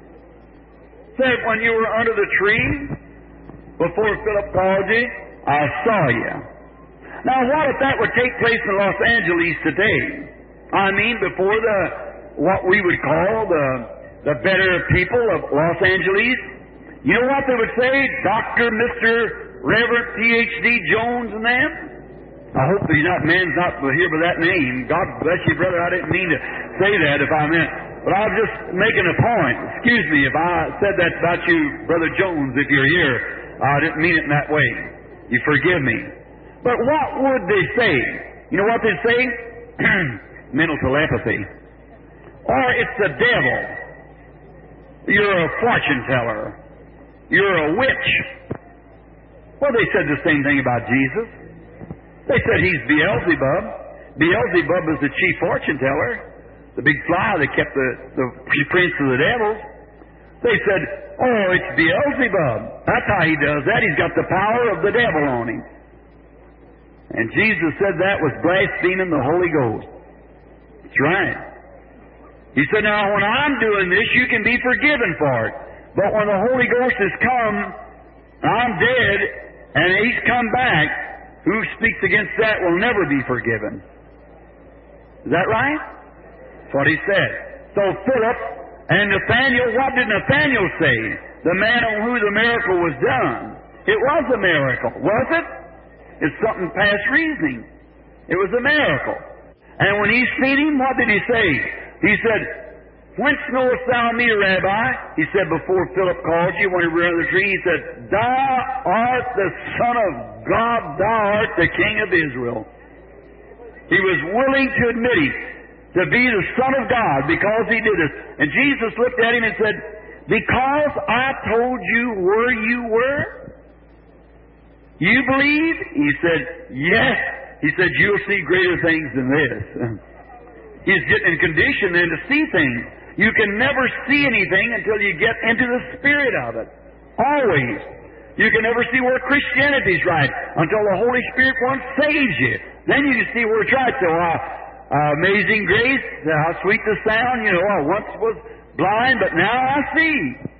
Said when you were under the tree, before Philip called you, I saw you. Now what if that would take place in Los Angeles today? I mean before what we would call the better people of Los Angeles. You know what they would say? Dr. Mr. Reverend Ph.D. Jones and them? I hope man's not here by that name. God bless you, brother. I didn't mean to say that if I meant. But I was just making a point. Excuse me if I said that about you, Brother Jones, if you're here. I didn't mean it in that way. You forgive me. But what would they say? You know what they'd say? Mental telepathy. Or it's the devil. You're a fortune teller. You're a witch. Well, they said the same thing about Jesus. They said he's Beelzebub. Beelzebub is the chief fortune teller, the big fly that kept the prince of the devils. They said, oh, it's Beelzebub. That's how he does that. He's got the power of the devil on him. And Jesus said that was blaspheming the Holy Ghost. That's right. He said, now when I'm doing this, you can be forgiven for it. But when the Holy Ghost has come, I'm dead, and He's come back, who speaks against that will never be forgiven. Is that right? That's what he said. So Philip and Nathaniel, what did Nathaniel say? The man on who the miracle was done. It was a miracle, was it? It's something past reasoning. It was a miracle. And when he seen him, what did he say? He said, whence knowest thou me, Rabbi? He said, before Philip called you when you were under the tree, he said, thou art the Son of God, thou art the King of Israel. He was willing to admit it, to be the Son of God because he did it. And Jesus looked at him and said, because I told you where you were, you believe? He said, yes. He said, you'll see greater things than this. He's getting in condition then to see things. You can never see anything until you get into the spirit of it. Always. You can never see where Christianity's right until the Holy Spirit once saves you. Then you can see where it's right. So, amazing grace, how sweet the sound. You know, I once was blind, but now I see.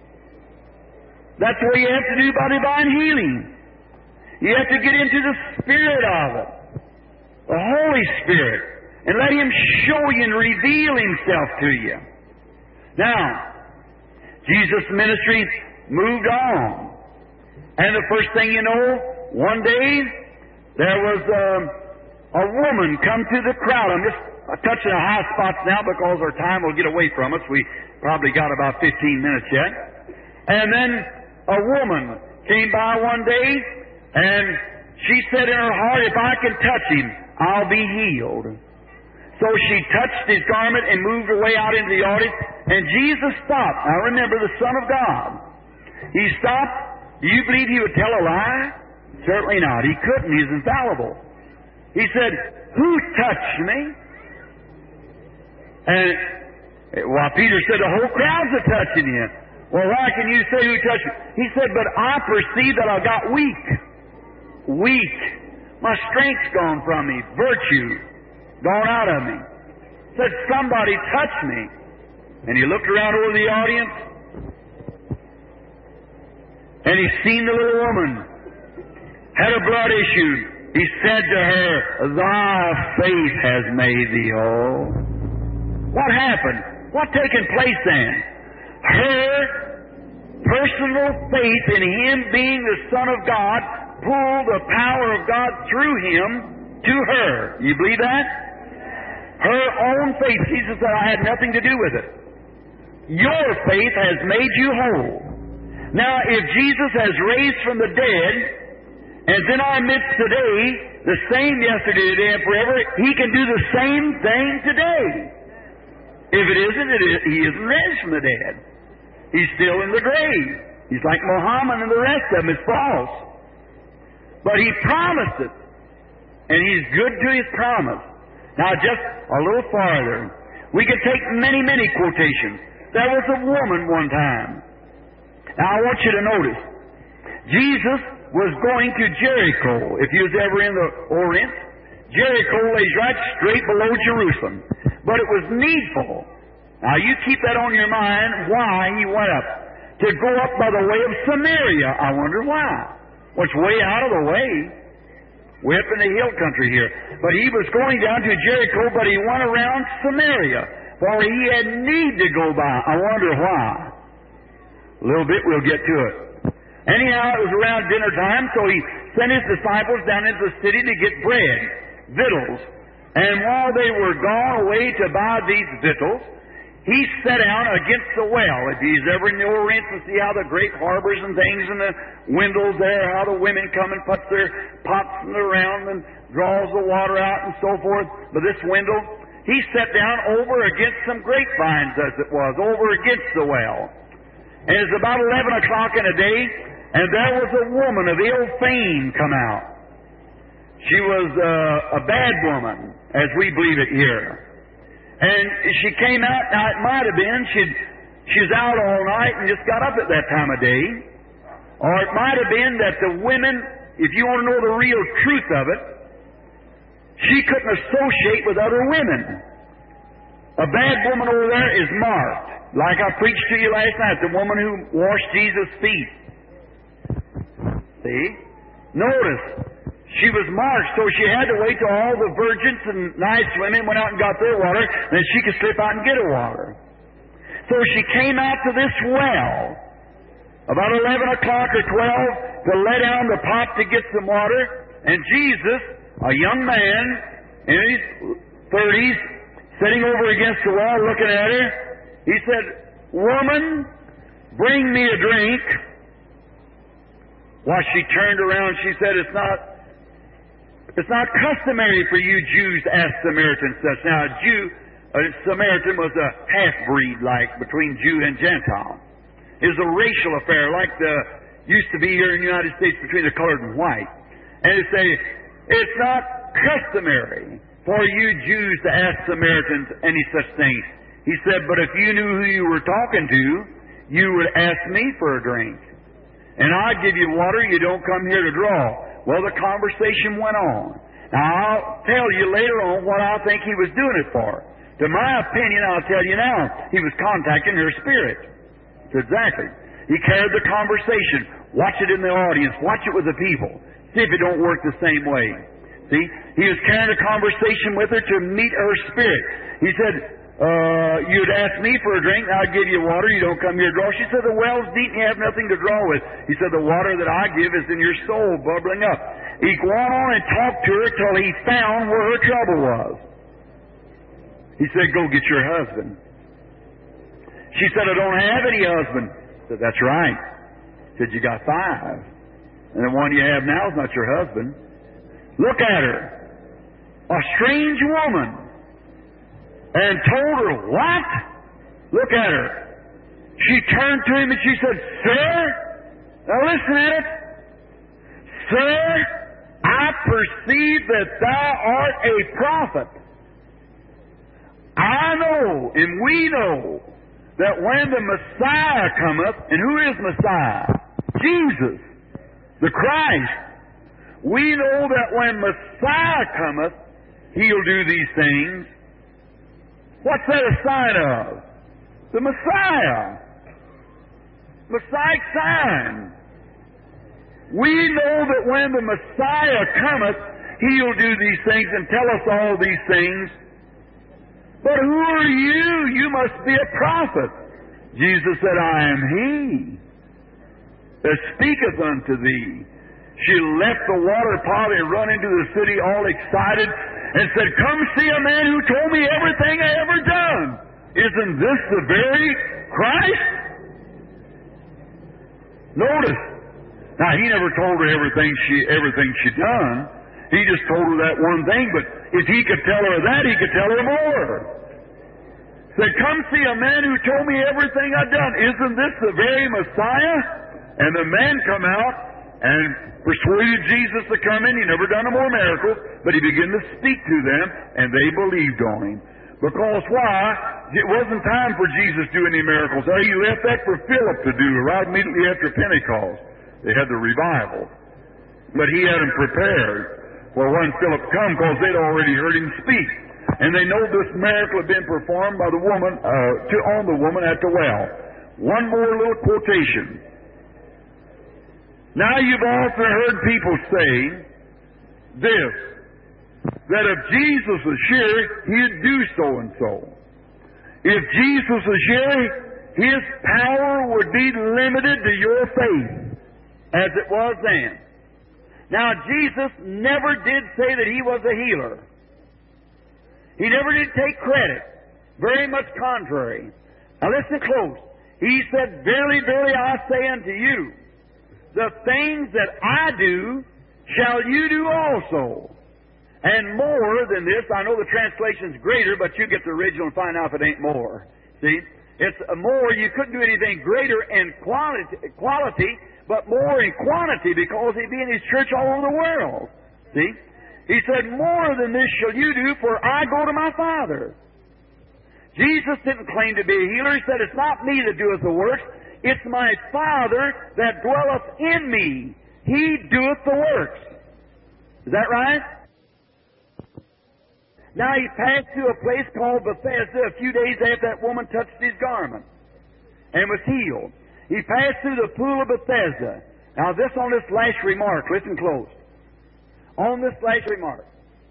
That's what you have to do by divine healing. You have to get into the spirit of it. The Holy Spirit. And let Him show you and reveal Himself to you. Now, Jesus' ministry moved on. And the first thing you know, one day, there was a woman come to the crowd. I'm just touching the high spots now because our time will get away from us. We probably got about 15 minutes yet. And then a woman came by one day, and she said in her heart, if I can touch Him, I'll be healed. So she touched His garment and moved her way out into the audience, and Jesus stopped. Now remember, the Son of God. He stopped. Do you believe He would tell a lie? Certainly not. He couldn't. He's infallible. He said, who touched me? And, well, Peter said, the whole crowd's touching you. Well, why can you say who touched me? He said, but I perceive that I got weak. Weak. My strength's gone from me. Virtue gone out of me. Said, somebody touched me. And he looked around over the audience, and he seen the little woman, had a blood issue. He said to her, thy faith has made thee whole. What happened? What taken place then? Her personal faith in Him being the Son of God pulled the power of God through Him to her. You believe that? Her own faith. Jesus said, I had nothing to do with it. Your faith has made you whole. Now, if Jesus has raised from the dead, and is in our midst today, the same yesterday, today, and forever, He can do the same thing today. If it isn't, He isn't raised from the dead. He's still in the grave. He's like Muhammad and the rest of them. It's false. But He promised it. And He's good to His promise. Now, just a little farther. We could take many, many quotations. There was a woman one time. Now, I want you to notice. Jesus was going to Jericho. If you was ever in the Orient, Jericho lays right straight below Jerusalem. But it was needful. Now, you keep that on your mind, why He went up. To go up by the way of Samaria. I wonder why. Well, it's way out of the way. Way up in the hill country here. But He was going down to Jericho, but He went around Samaria. For He had need to go by. I wonder why. A little bit, we'll get to it. Anyhow, it was around dinner time, so He sent His disciples down into the city to get bread, victuals. And while they were gone away to buy these victuals, He sat down against the well. If He's ever in the Orient to see how the great harbors and things and the windows there, how the women come and put their pots around and draws the water out and so forth. But this window, He sat down over against some grapevines, as it was, over against the well. And it's about 11 o'clock in the day, and there was a woman of ill fame come out. She was a bad woman, as we believe it here. And she came out. Now, it might have been she's out all night and just got up at that time of day. Or it might have been that the women, if you want to know the real truth of it, she couldn't associate with other women. A bad woman over there is marked. Like I preached to you last night, the woman who washed Jesus' feet. See? Notice, she was marked, so she had to wait till all the virgins and nice women went out and got their water, then she could slip out and get her water. So she came out to this well, about 11 o'clock or 12, to lay down the pot to get some water, and Jesus, a young man in his 30s, sitting over against the wall looking at her, He said, Woman, bring me a drink. While she turned around, she said, It's not customary for you Jews to ask Samaritans such. Now, a Samaritan was a half-breed, like, between Jew and Gentile. It was a racial affair, like used to be here in the United States between the colored and white. And they say, it's not customary for you Jews to ask Samaritans any such things. He said, but if you knew who you were talking to, you would ask me for a drink. And I'd give you water, you don't come here to draw. Well, the conversation went on. Now, I'll tell you later on what I think he was doing it for. To my opinion, I'll tell you now, he was contacting her spirit. That's exactly. He carried the conversation. Watch it in the audience. Watch it with the people. See if it don't work the same way. See? He was carrying a conversation with her to meet her spirit. He said, you'd ask me for a drink, I'd give you water, you don't come here to draw. She said, the well's deep and you have nothing to draw with. He said, the water that I give is in your soul, bubbling up. He went on and talked to her till he found where her trouble was. He said, go get your husband. She said, I don't have any husband. He said, that's right. He said, you got 5. And the one you have now is not your husband. Look at her. A strange woman. And told her, what? Look at her. She turned to him and she said, Sir, now listen at it. Sir, I perceive that thou art a prophet. I know, and we know, that when the Messiah cometh, and who is Messiah? Jesus, the Christ. We know that when Messiah cometh, He'll do these things. What's that a sign of? The Messiah. Messiah sign. We know that when the Messiah cometh, He'll do these things and tell us all these things. But who are you? You must be a prophet. Jesus said, I am He that speaketh unto thee. She left the water pot and run into the city all excited and said, come see a man who told me everything I ever done. Isn't this the very Christ? Notice. Now, He never told her everything she done. He just told her that one thing, but if He could tell her that, He could tell her more. Said, come see a man who told me everything I've done. Isn't this the very Messiah? And the man come out and persuaded Jesus to come in. He never done no more miracles, but he began to speak to them, and they believed on him. Because why? It wasn't time for Jesus to do any miracles. He left that for Philip to do right immediately after Pentecost. They had the revival. But he had them prepared for when Philip come, because they'd already heard him speak. And they know this miracle had been performed by the woman, on the woman at the well. One more little quotation. Now you've often heard people say this, that if Jesus was here, He'd do so and so. If Jesus was here, His power would be limited to your faith, as it was then. Now, Jesus never did say that He was a healer. He never did take credit. Very much contrary. Now listen close. He said, verily, verily, I say unto you, the things that I do shall you do also. And more than this, I know the translation's greater, but you get the original and find out if it ain't more. See? It's more, you couldn't do anything greater in quality, but more in quantity, because He'd be in His church all over the world. See? He said, more than this shall you do, for I go to my Father. Jesus didn't claim to be a healer. He said, it's not me that doeth the works, it's my Father that dwelleth in me. He doeth the works. Is that right? Now He passed through a place called Bethesda a few days after that woman touched His garment and was healed. He passed through the pool of Bethesda. Now this on this last remark, listen close. On this last remark.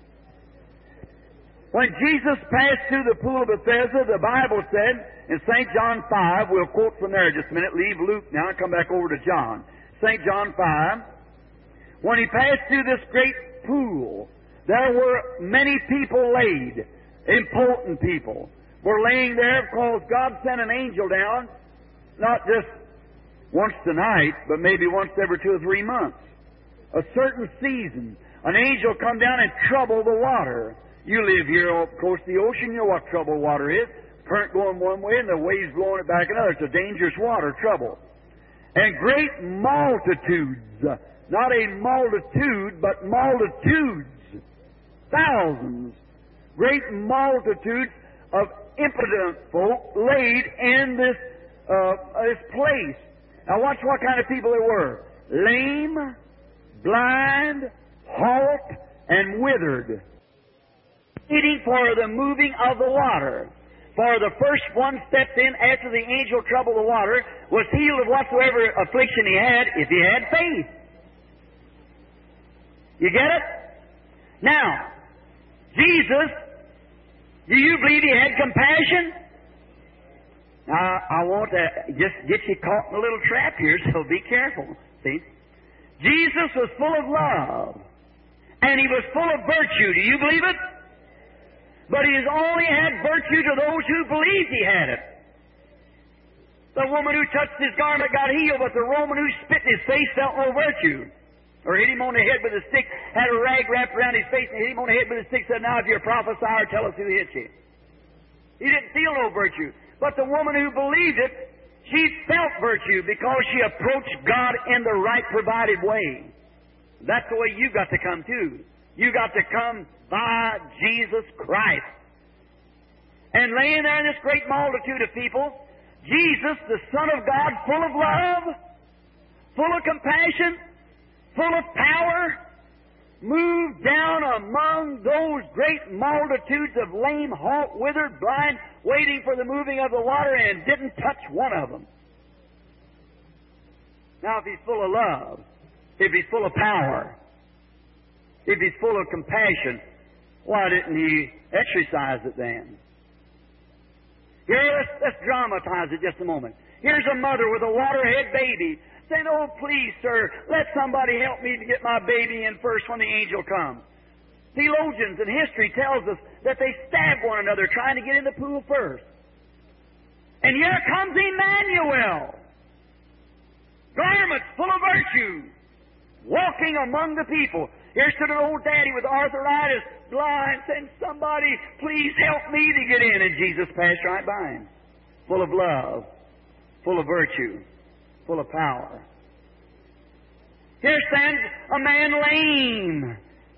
When Jesus passed through the pool of Bethesda, the Bible said in St. John 5, we'll quote from there just a minute, leave Luke now and come back over to John. St. John 5, when He passed through this great pool, there were many people laid, important people, were laying there because God sent an angel down, not just once a night, but maybe once every 2 or 3 months. A certain season, an angel come down and trouble the water. You live here close to the ocean, you know what troubled water is. Current going one way and the waves blowing it back another. It's a dangerous water, trouble. And great multitudes, not a multitude, but multitudes, thousands, great multitudes of impotent folk laid in this place. Now watch what kind of people they were. Lame, blind, halt, and withered, waiting for the moving of the water. For the first one stepped in after the angel troubled the water, was healed of whatsoever affliction he had, if he had faith. You get it? Now, Jesus, do you believe He had compassion? Now, I want to just get you caught in a little trap here, so be careful. See? Jesus was full of love, and He was full of virtue. Do you believe it? But He has only had virtue to those who believed He had it. The woman who touched His garment got healed, but the Roman who spit in His face felt no virtue. Or hit Him on the head with a stick, had a rag wrapped around His face, and hit Him on the head with a stick, said, now if you're a prophesier, tell us who hit you. He didn't feel no virtue. But the woman who believed it, she felt virtue because she approached God in the right provided way. That's the way you've got to come too. You've got to come by Jesus Christ. And laying there in this great multitude of people, Jesus, the Son of God, full of love, full of compassion, full of power, moved down among those great multitudes of lame, halt, withered, blind, waiting for the moving of the water, and didn't touch one of them. Now, if He's full of love, if He's full of power, if He's full of compassion, why didn't He exercise it then? Here, let's dramatize it just a moment. Here's a mother with a waterhead baby saying, "Oh, please, sir, let somebody help me to get my baby in first when the angel comes." Theologians and history tells us that they stabbed one another trying to get in the pool first. And here comes Emmanuel, garments full of virtue, walking among the people. Here stood an old daddy with arthritis, blind, saying, "Somebody, please help me to get in." And Jesus passed right by him, full of love, full of virtue, full of power. Here stands a man lame.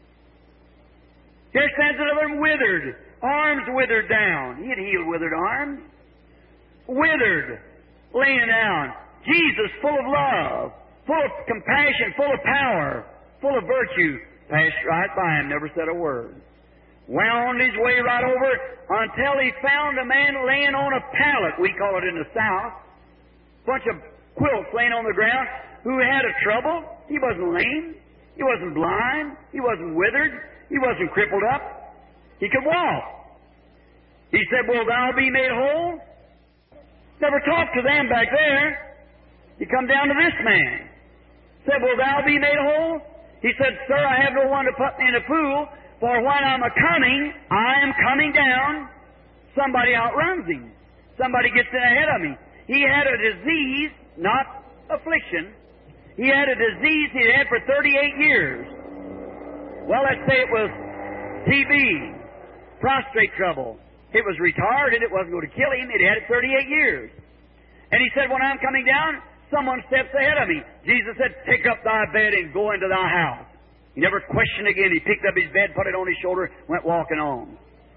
Here stands another withered, arms withered down. He had healed withered arms. Withered, laying down. Jesus, full of love, full of compassion, full of power, full of virtue, passed right by him, never said a word. Wound his way right over until he found a man laying on a pallet, we call it in the South. Bunch of quilts laying on the ground, who had a trouble. He wasn't lame. He wasn't blind. He wasn't withered. He wasn't crippled up. He could walk. He said, "Will thou be made whole?" Never talked to them back there. He come down to this man. Said, "Will thou be made whole?" He said, "Sir, I have no one to put me in the pool, for when I am coming down, somebody outruns him. Somebody gets in ahead of me." He had a disease, not affliction. He had a disease he had for 38 years. Well, let's say it was TB, prostate trouble. It was retarded. It wasn't going to kill him. It had it 38 years. And he said, "When I'm coming down, someone steps ahead of me." Jesus said, "Take up thy bed and go into thy house." He never questioned again. He picked up his bed, put it on his shoulder, went walking on.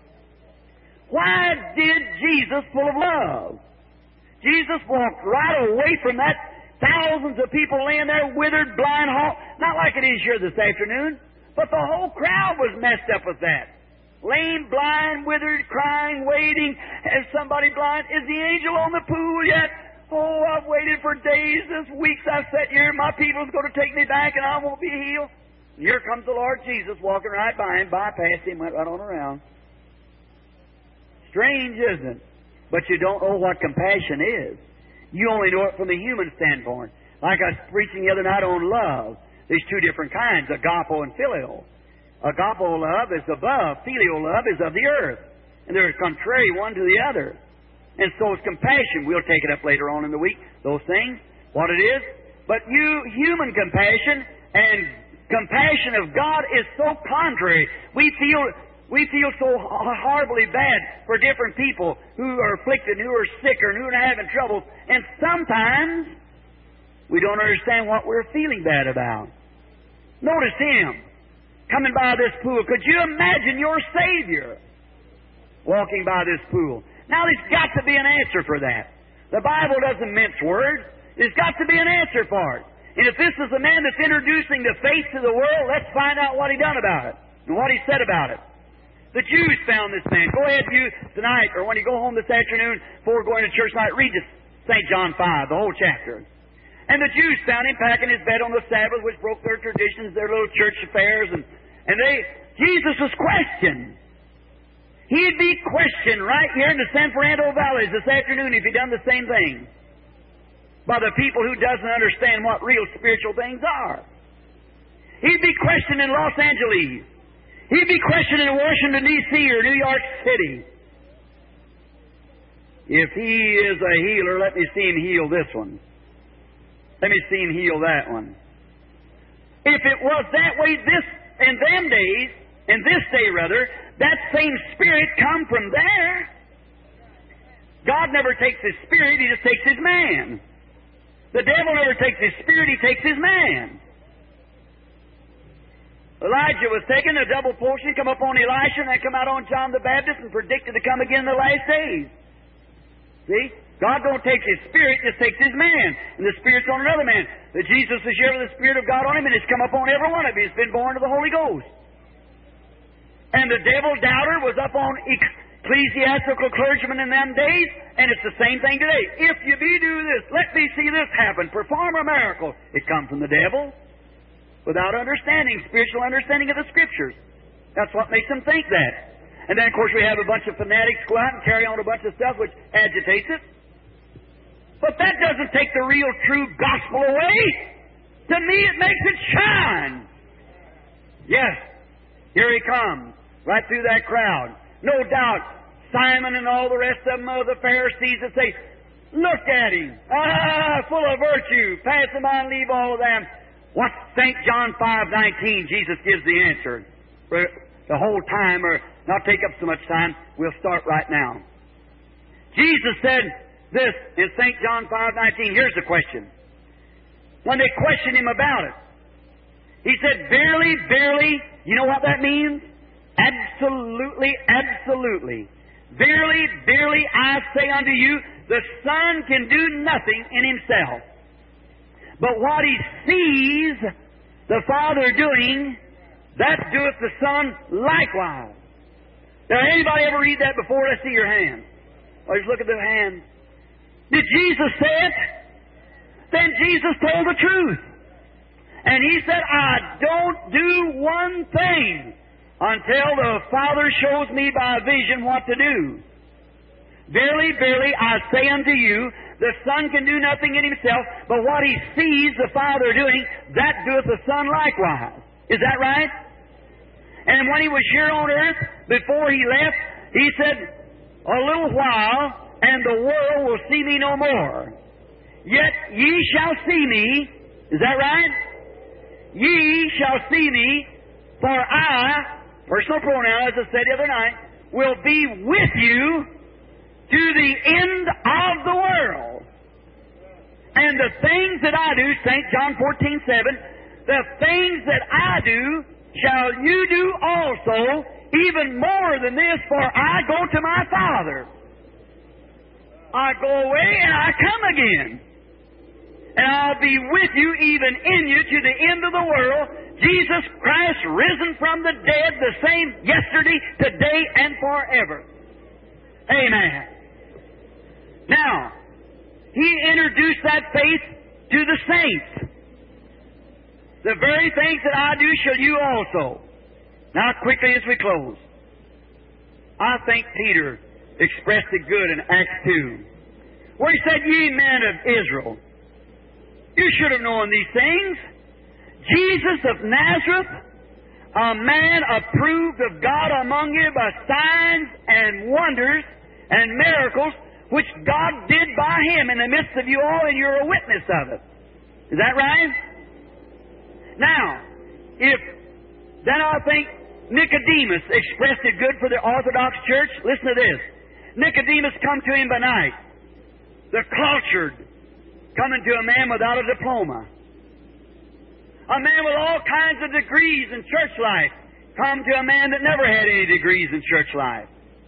Why did Jesus, full of love? Jesus walked right away from that thousands of people laying there, withered, blind, not like it is here this afternoon, but the whole crowd was messed up with that. Lame, blind, withered, crying, waiting. Has somebody blind? Is the angel on the pool yet? Oh, I've waited for days, this weeks I've sat here. My people's going to take me back and I won't be healed. And here comes the Lord Jesus walking right by him, bypassed him, went right on around. Strange, isn't it? But you don't know what compassion is. You only know it from the human standpoint. Like I was preaching the other night on love. There's two different kinds, agapo and filial. Agapo love is above, filial love is of the earth. And they're contrary one to the other. And so is compassion. We'll take it up later on in the week, those things, what it is. But human compassion and compassion of God is so contrary. We feel so horribly bad for different people who are afflicted, who are sick, or who are having troubles. And sometimes we don't understand what we're feeling bad about. Notice him coming by this pool. Could you imagine your Savior walking by this pool? Now, there's got to be an answer for that. The Bible doesn't mince words. There's got to be an answer for it. And if this is the man that's introducing the faith to the world, let's find out what he done about it and what he said about it. The Jews found this man. Go ahead, you, tonight, or when you go home this afternoon before going to church tonight, read this St. John 5, the whole chapter. And the Jews found him packing his bed on the Sabbath, which broke their traditions, their little church affairs, and Jesus was questioned. He'd be questioned right here in the San Fernando Valleys this afternoon if he'd done the same thing by the people who doesn't understand what real spiritual things are. He'd be questioned in Los Angeles. He'd be questioned in Washington, D.C. or New York City. If he is a healer, let me see him heal this one. Let me see him heal that one. If it was that way in them days, in this day rather, that same Spirit come from there. God never takes His Spirit, He just takes His man. The devil never takes His Spirit, he takes His man. Elijah was taken, a double portion come up on Elisha, and that come out on John the Baptist and predicted to come again in the last days. See? God don't take His Spirit, just takes His man. And the Spirit's on another man. That Jesus is here with the Spirit of God on him, and it's come upon every one of you. He's been born of the Holy Ghost. And the devil doubter was up on ecclesiastical clergymen in them days, and it's the same thing today. If you be do this, let me see this happen, perform a miracle. It comes from the devil without understanding, spiritual understanding of the Scriptures. That's what makes them think that. And then, of course, we have a bunch of fanatics go out and carry on a bunch of stuff which agitates it. But that doesn't take the real, true gospel away. To me, it makes it shine. Yes, here he comes, right through that crowd. No doubt, Simon and all the rest of them, the Pharisees, that say, look at him. Full of virtue. Pass him on, leave all of them. What St. John 5:19, Jesus gives the answer. For the whole time, or not take up so much time, we'll start right now. Jesus said this in St. John 5:19. Here's the question. When they questioned him about it, he said, verily, verily, you know what that means? Absolutely, absolutely. Verily, verily, I say unto you, the Son can do nothing in himself. But what he sees the Father doing, that doeth the Son likewise. Now, anybody ever read that before? Let's see your hand. Or just look at the hand. Did Jesus say it? Then Jesus told the truth. And he said, I don't do one thing until the Father shows me by a vision what to do. Verily, verily, I say unto you, the Son can do nothing in himself, but what he sees the Father doing, that doeth the Son likewise. Is that right? And when he was here on earth, before he left, he said, a little while, and the world will see me no more. Yet ye shall see me. Is that right? Ye shall see me, for I, personal pronoun, as I said the other night, will be with you to the end of the world. And the things that I do, St. John 14:7, the things that I do shall you do also, even more than this, for I go to my Father. I go away and I come again. And I'll be with you, even in you, to the end of the world. Jesus Christ risen from the dead, the same yesterday, today, and forever. Amen. Now, he introduced that faith to the saints. The very things that I do shall you also. Now, quickly as we close. I think Peter expressed it good in Acts 2, where he said, ye men of Israel, you should have known these things. Jesus of Nazareth, a man approved of God among you by signs and wonders and miracles, which God did by Him in the midst of you all, and you're a witness of it. Is that right? Now, then I think Nicodemus expressed it good for the Orthodox Church. Listen to this. Nicodemus come to him by night. The cultured coming to a man without a diploma. A man with all kinds of degrees in church life come to a man that never had any degrees in church life.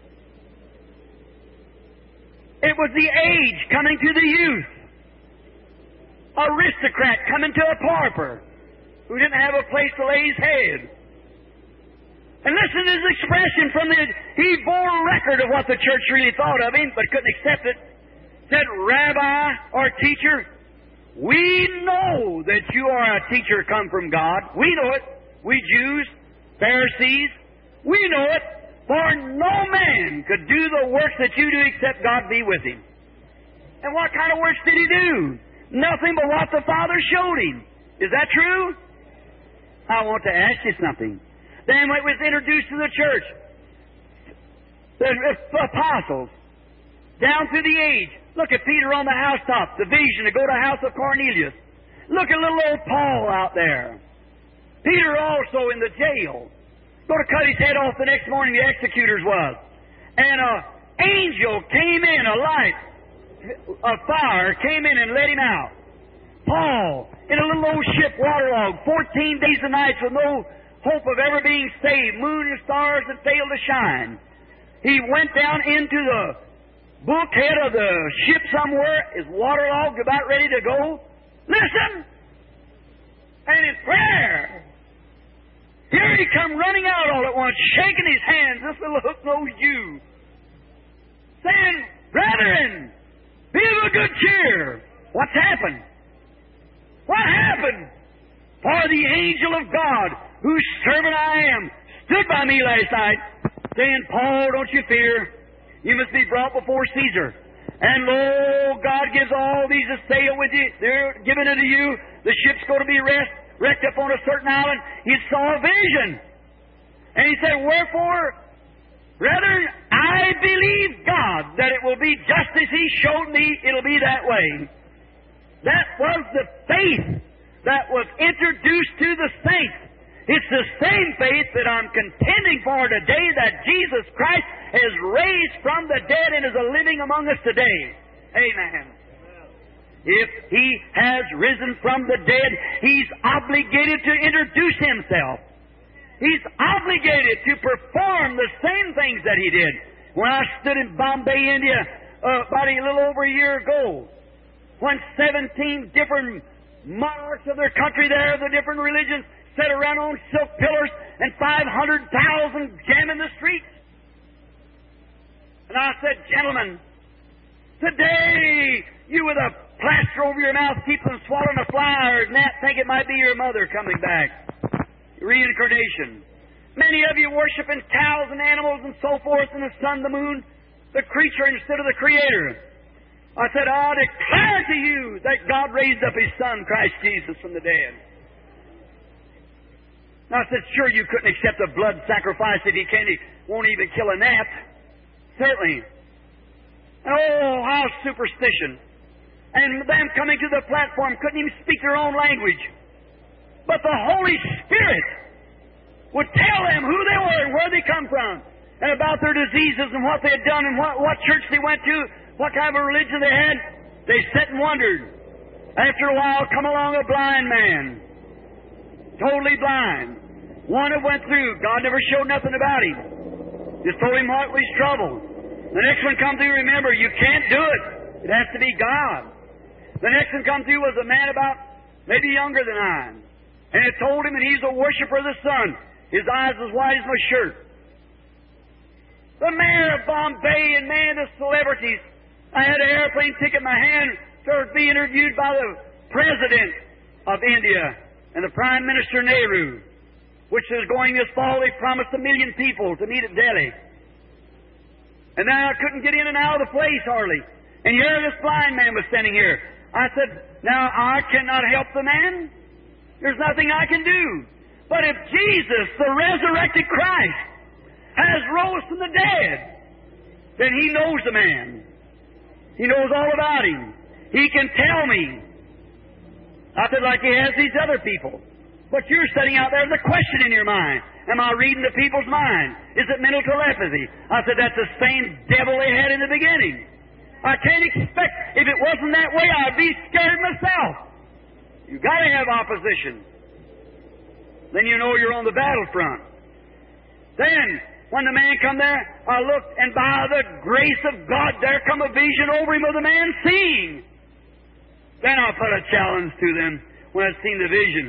It was the age coming to the youth. Aristocrat coming to a pauper who didn't have a place to lay his head. And listen to his expression from he bore record of what the church really thought of him, but couldn't accept it. Said, Rabbi or teacher, we know that you are a teacher come from God. We know it. We Jews, Pharisees, we know it. For no man could do the works that you do except God be with him. And what kind of works did he do? Nothing but what the Father showed him. Is that true? I want to ask you something. Then when it was introduced to the church, the apostles, down through the age, look at Peter on the housetop, the vision to go to the house of Cornelius. Look at little old Paul out there. Peter also in the jail. Go to cut his head off the next morning, the executors was. And an angel came in, a light, a fire came in and let him out. Paul, in a little old ship, waterlogged, 14 days and nights with no hope of ever being saved, moon and stars that failed to shine. He went down into the bulkhead of the ship somewhere, is waterlogged, about ready to go. Listen! And in prayer, here he come running out all at once, shaking his hands, this little hook-nosed Jew, saying, Brethren, be of a good cheer. What's happened? What happened? For the angel of God, whose servant I am, stood by me last night saying, Paul, don't you fear. You must be brought before Caesar. And lo, God gives all these to sail with you. They're given unto you. The ship's going to be wrecked up on a certain island. He saw a vision. And he said, wherefore, brethren, I believe God that it will be just as He showed me, it'll be that way. That was the faith that was introduced to the saints. It's the same faith that I'm contending for today, that Jesus Christ is raised from the dead and is a living among us today. Amen. If He has risen from the dead, He's obligated to introduce Himself. He's obligated to perform the same things that He did. When I stood in Bombay, India, about a little over a year ago, when 17 different monarchs of their country there, the different religions, sat around on silk pillars and 500,000 jamming the streets. And I said, gentlemen, today you with a plaster over your mouth keep from swallowing a fly or gnat think it might be your mother coming back. Reincarnation. Many of you worshiping cows and animals and so forth and the sun, the moon, the creature instead of the Creator. I said, I declare to you that God raised up His Son, Christ Jesus, from the dead. Now, I said, sure, you couldn't accept a blood sacrifice if He won't even kill a gnat. Certainly. And oh, how superstition. And them coming to the platform couldn't even speak their own language. But the Holy Spirit would tell them who they were and where they come from, and about their diseases and what they had done and what church they went to, what kind of a religion they had. They sat and wondered. After a while, come along a blind man. Totally blind. One that went through. God never showed nothing about him. Just told him what was his trouble. The next one come through, remember, you can't do it. It has to be God. The next one come through was a man about maybe younger than I. And it told him that he's a worshiper of the sun. His eyes as white as my shirt. The mayor of Bombay and man, the celebrities. I had an airplane ticket in my hand to be interviewed by the President of India and the Prime Minister Nehru, which is going this fall. They promised 1 million people to meet at Delhi. And now I couldn't get in and out of the place hardly. And here this blind man was standing here. I said, now I cannot help the man. There's nothing I can do. But if Jesus, the resurrected Christ, has rose from the dead, then He knows the man. He knows all about him. He can tell me. I said, like He has these other people. But you're sitting out there with a question in your mind. Am I reading the people's mind? Is it mental telepathy? I said, that's the same devil they had in the beginning. I can't expect, if it wasn't that way, I'd be scared myself. You've got to have opposition. Then you know you're on the battlefront. Then, when the man come there, I looked, and by the grace of God, there come a vision over him of the man seeing. Then I put a challenge to them when I seen the vision.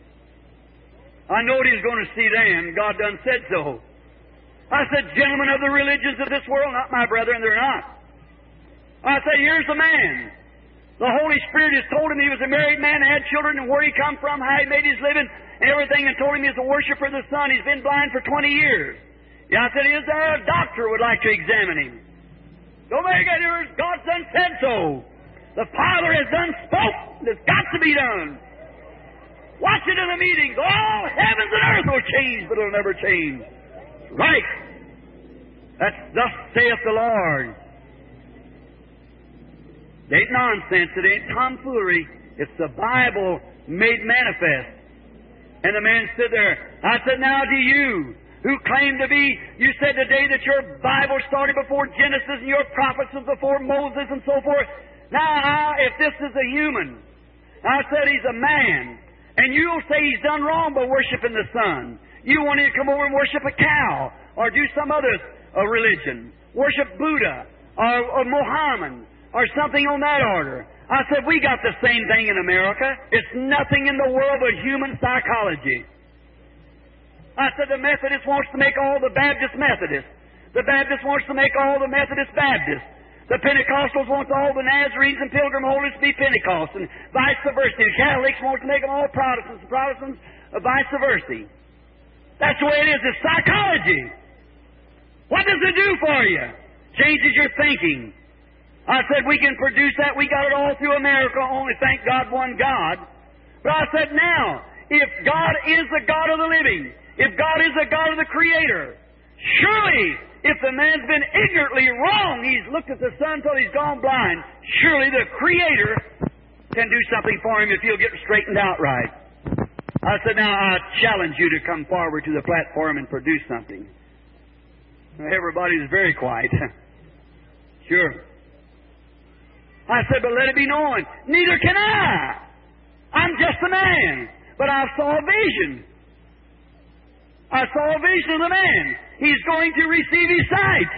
I knowed He was going to see them. God done said so. I said, gentlemen of the religions of this world, not my brethren, they're not. I said, here's the man. The Holy Spirit has told him he was a married man, had children, and where he come from, how he made his living, and everything, and told him he's a worshiper of the sun. He's been blind for 20 years. Yeah, I said, is there a doctor would like to examine him? Don't make it yours. God done said so. The Father has done spoke. It's got to be done. Watch it in the meetings. All heavens and earth will change, but it'll never change. Right. That's thus saith the Lord. It ain't nonsense. It ain't tomfoolery. It's the Bible made manifest. And the man stood there. I said, now to you who claim to be, you said today that your Bible started before Genesis and your prophets was before Moses and so forth. Now, if this is a human, I said he's a man, and you'll say he's done wrong by worshiping the sun. You want him to come over and worship a cow, or do some other religion, worship Buddha, or Muhammad, or something on that order. I said, we got the same thing in America. It's nothing in the world but human psychology. I said, the Methodist wants to make all the Baptists Methodists. The Baptist wants to make all the Methodists Baptists. The Pentecostals want all the Nazarenes and Pilgrim holders to be Pentecost, and vice versa. The Catholics want to make them all Protestants, and Protestants vice versa. That's the way it is. It's psychology. What does it do for you? Changes your thinking. I said, we can produce that. We got it all through America. Only thank God, one God. But I said, now, if God is the God of the living, if God is the God of the Creator, surely, if the man's been ignorantly wrong, he's looked at the sun till he's gone blind, surely the Creator can do something for him if he'll get straightened out right. I said, now, I challenge you to come forward to the platform and produce something. Everybody's very quiet. Sure. I said, but let it be known, neither can I. I'm just a man. But I saw a vision. I saw a vision of the man. He's going to receive his sight.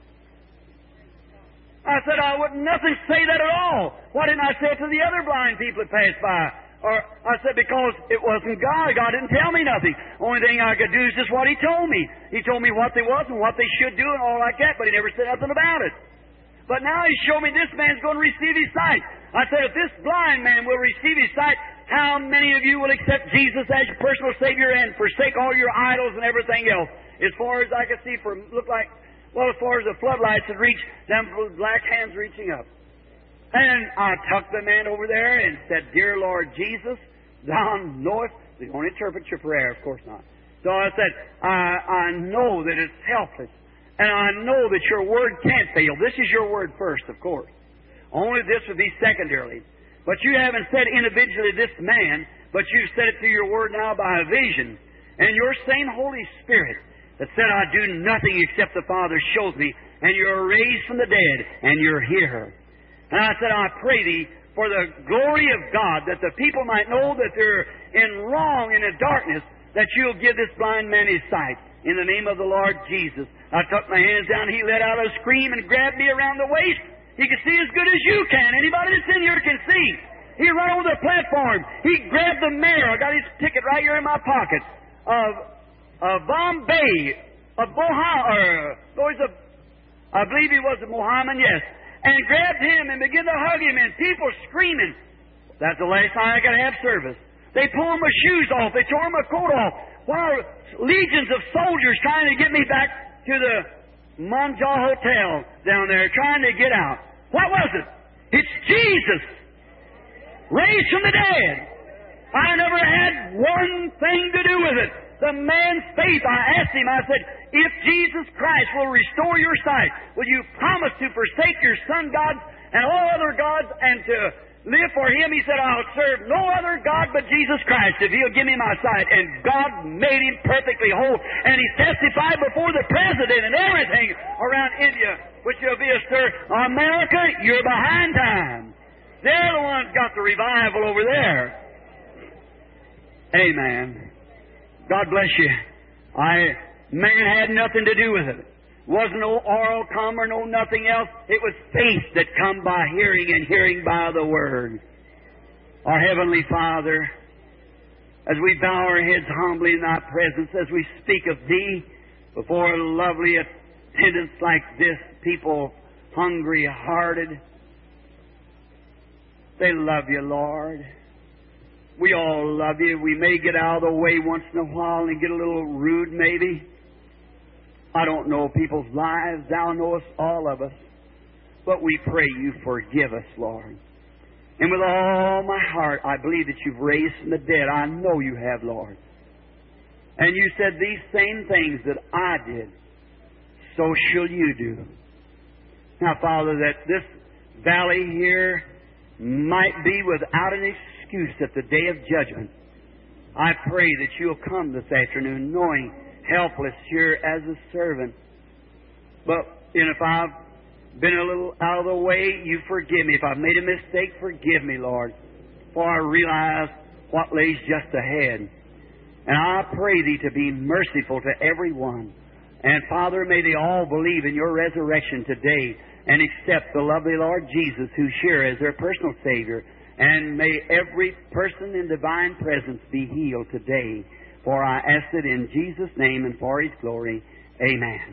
I said, I wouldn't nothing say that at all. Why didn't I say it to the other blind people that passed by? Or I said, because it wasn't God. God didn't tell me nothing. Only thing I could do is just what He told me. He told me what they was and what they should do and all like that, but He never said nothing about it. But now He showed me this man's going to receive his sight. I said, if this blind man will receive his sight, how many of you will accept Jesus as your personal Savior and forsake all your idols and everything else? As far as I could see, looked like, well, as far as the floodlights had reached, them black hands reaching up. And I took the man over there and said, Dear Lord Jesus, Thou knowest. They don't interpret your prayer, of course not. So I said, I know that it's helpless. And I know that your word can't fail. This is your word first, of course. Only this would be secondarily. But you haven't said individually this man, but you've said it through your word now by a vision. And your same Holy Spirit that said, I do nothing except the Father shows me, and you're raised from the dead, and you're here. And I said, I pray Thee for the glory of God, that the people might know that they're in wrong and in darkness, that You'll give this blind man his sight. In the name of the Lord Jesus. I took my hands down, he let out a scream and grabbed me around the waist. He could see as good as you can. Anybody that's in here can see. He ran over the platform. He grabbed the mayor. I got his ticket right here in my pocket. Of Bombay. Of I believe he was a Mohammedan, yes. And grabbed him and began to hug him and people screaming. That's the last time I could have service. They pulled my shoes off. They tore my coat off. While legions of soldiers trying to get me back to the Monja Hotel down there, trying to get out. What was it? It's Jesus, raised from the dead. I never had one thing to do with it. The man's faith, I asked him, I said, if Jesus Christ will restore your sight, will you promise to forsake your son gods and all other gods and to live for Him? He said, I'll serve no other God but Jesus Christ if He'll give me my sight. And God made him perfectly whole. And he testified before the President and everything around India, which will be a stir. America, you're behind time. They're the ones got the revival over there. Amen. God bless you. Man had nothing to do with it. Wasn't no oral come or no nothing else. It was faith that come by hearing and hearing by the Word. Our Heavenly Father, as we bow our heads humbly in Thy presence, as we speak of Thee before a lovely attendance like this, people hungry-hearted, they love You, Lord. We all love You. We may get out of the way once in a while and get a little rude maybe. I don't know people's lives. Thou knowest all of us. But we pray You forgive us, Lord. And with all my heart, I believe that You've raised from the dead. I know You have, Lord. And You said these same things that I did, so shall You do. Now, Father, that this valley here might be without an excuse at the day of judgment, I pray that You'll come this afternoon knowing helpless here as a servant. But if I've been a little out of the way, You forgive me. If I've made a mistake, forgive me, Lord. For I realize what lays just ahead. And I pray Thee to be merciful to everyone. And Father, may they all believe in Your resurrection today and accept the lovely Lord Jesus, who's here as their personal Savior. And may every person in divine presence be healed today. For I ask it in Jesus' name and for His glory. Amen.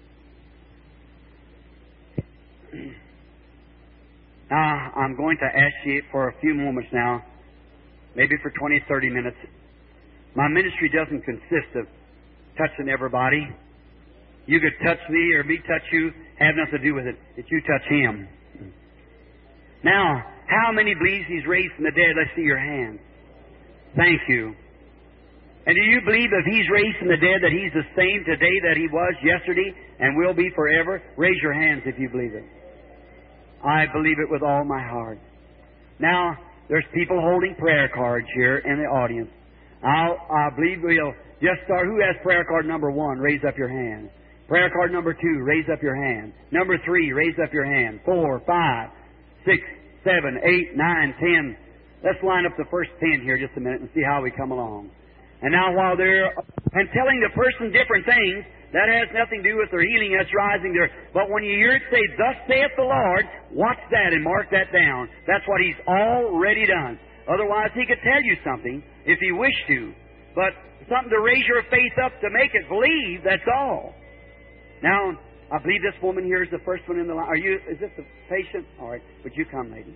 Now, I'm going to ask you for a few moments now, maybe for 20, 30 minutes. My ministry doesn't consist of touching everybody. You could touch me or me touch you, have nothing to do with it. That you touch Him. Now, how many believes He's raised from the dead? Let's see your hand. Thank you. And do you believe if He's raised from the dead that He's the same today that He was yesterday and will be forever? Raise your hands if you believe it. I believe it with all my heart. Now, there's people holding prayer cards here in the audience. I believe we'll just start. Who has prayer card number 1? Raise up your hand. Prayer card number 2, raise up your hand. Number 3, raise up your hand. 4, 5, 6, 7, 8, 9, 10. Let's line up the first 10 here just a minute and see how we come along. And now while they're telling the person different things, that has nothing to do with their healing, that's rising there. But when you hear it say, "Thus saith the Lord," watch that and mark that down. That's what He's already done. Otherwise, He could tell you something if He wished to. But something to raise your faith up to make it believe, that's all. Now, I believe this woman here is the first one in the line. Is this the patient? All right. Would you come, lady?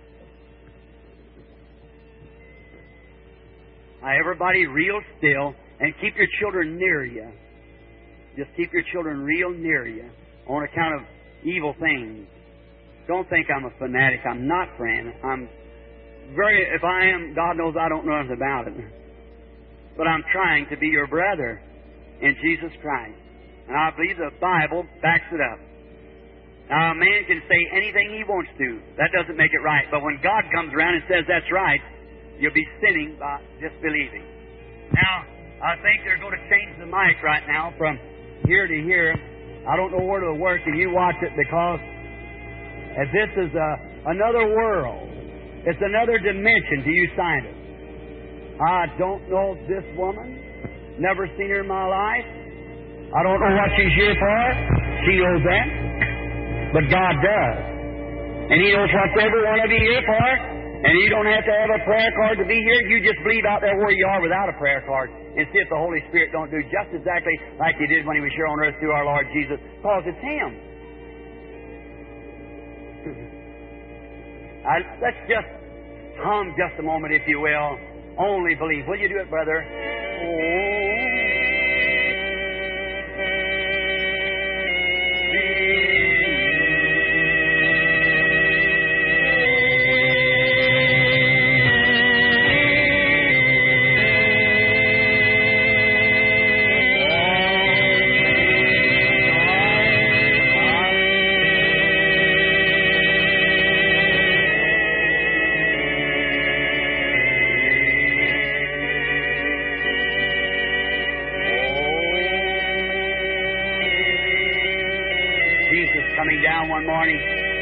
Now, everybody real still and keep your children near you. Just keep your children real near you on account of evil things. Don't think I'm a fanatic. I'm not, friend. If I am, God knows I don't know anything about it. But I'm trying to be your brother in Jesus Christ. And I believe the Bible backs it up. Now, a man can say anything he wants to. That doesn't make it right. But when God comes around and says that's right, you'll be sinning by disbelieving. Now, I think they're going to change the mic right now from here to here. I don't know where it'll work, and you watch it because as this is another world. It's another dimension to you scientists. I don't know this woman. Never seen her in my life. I don't know what she's here for. She knows that. But God does. And He knows what every one of you here for. And you don't have to have a prayer card to be here. You just believe out there where you are without a prayer card and see if the Holy Spirit don't do just exactly like He did when He was here on earth through our Lord Jesus. Because it's Him. Let's just hum just a moment, if you will. Only believe. Will you do it, brother? One morning,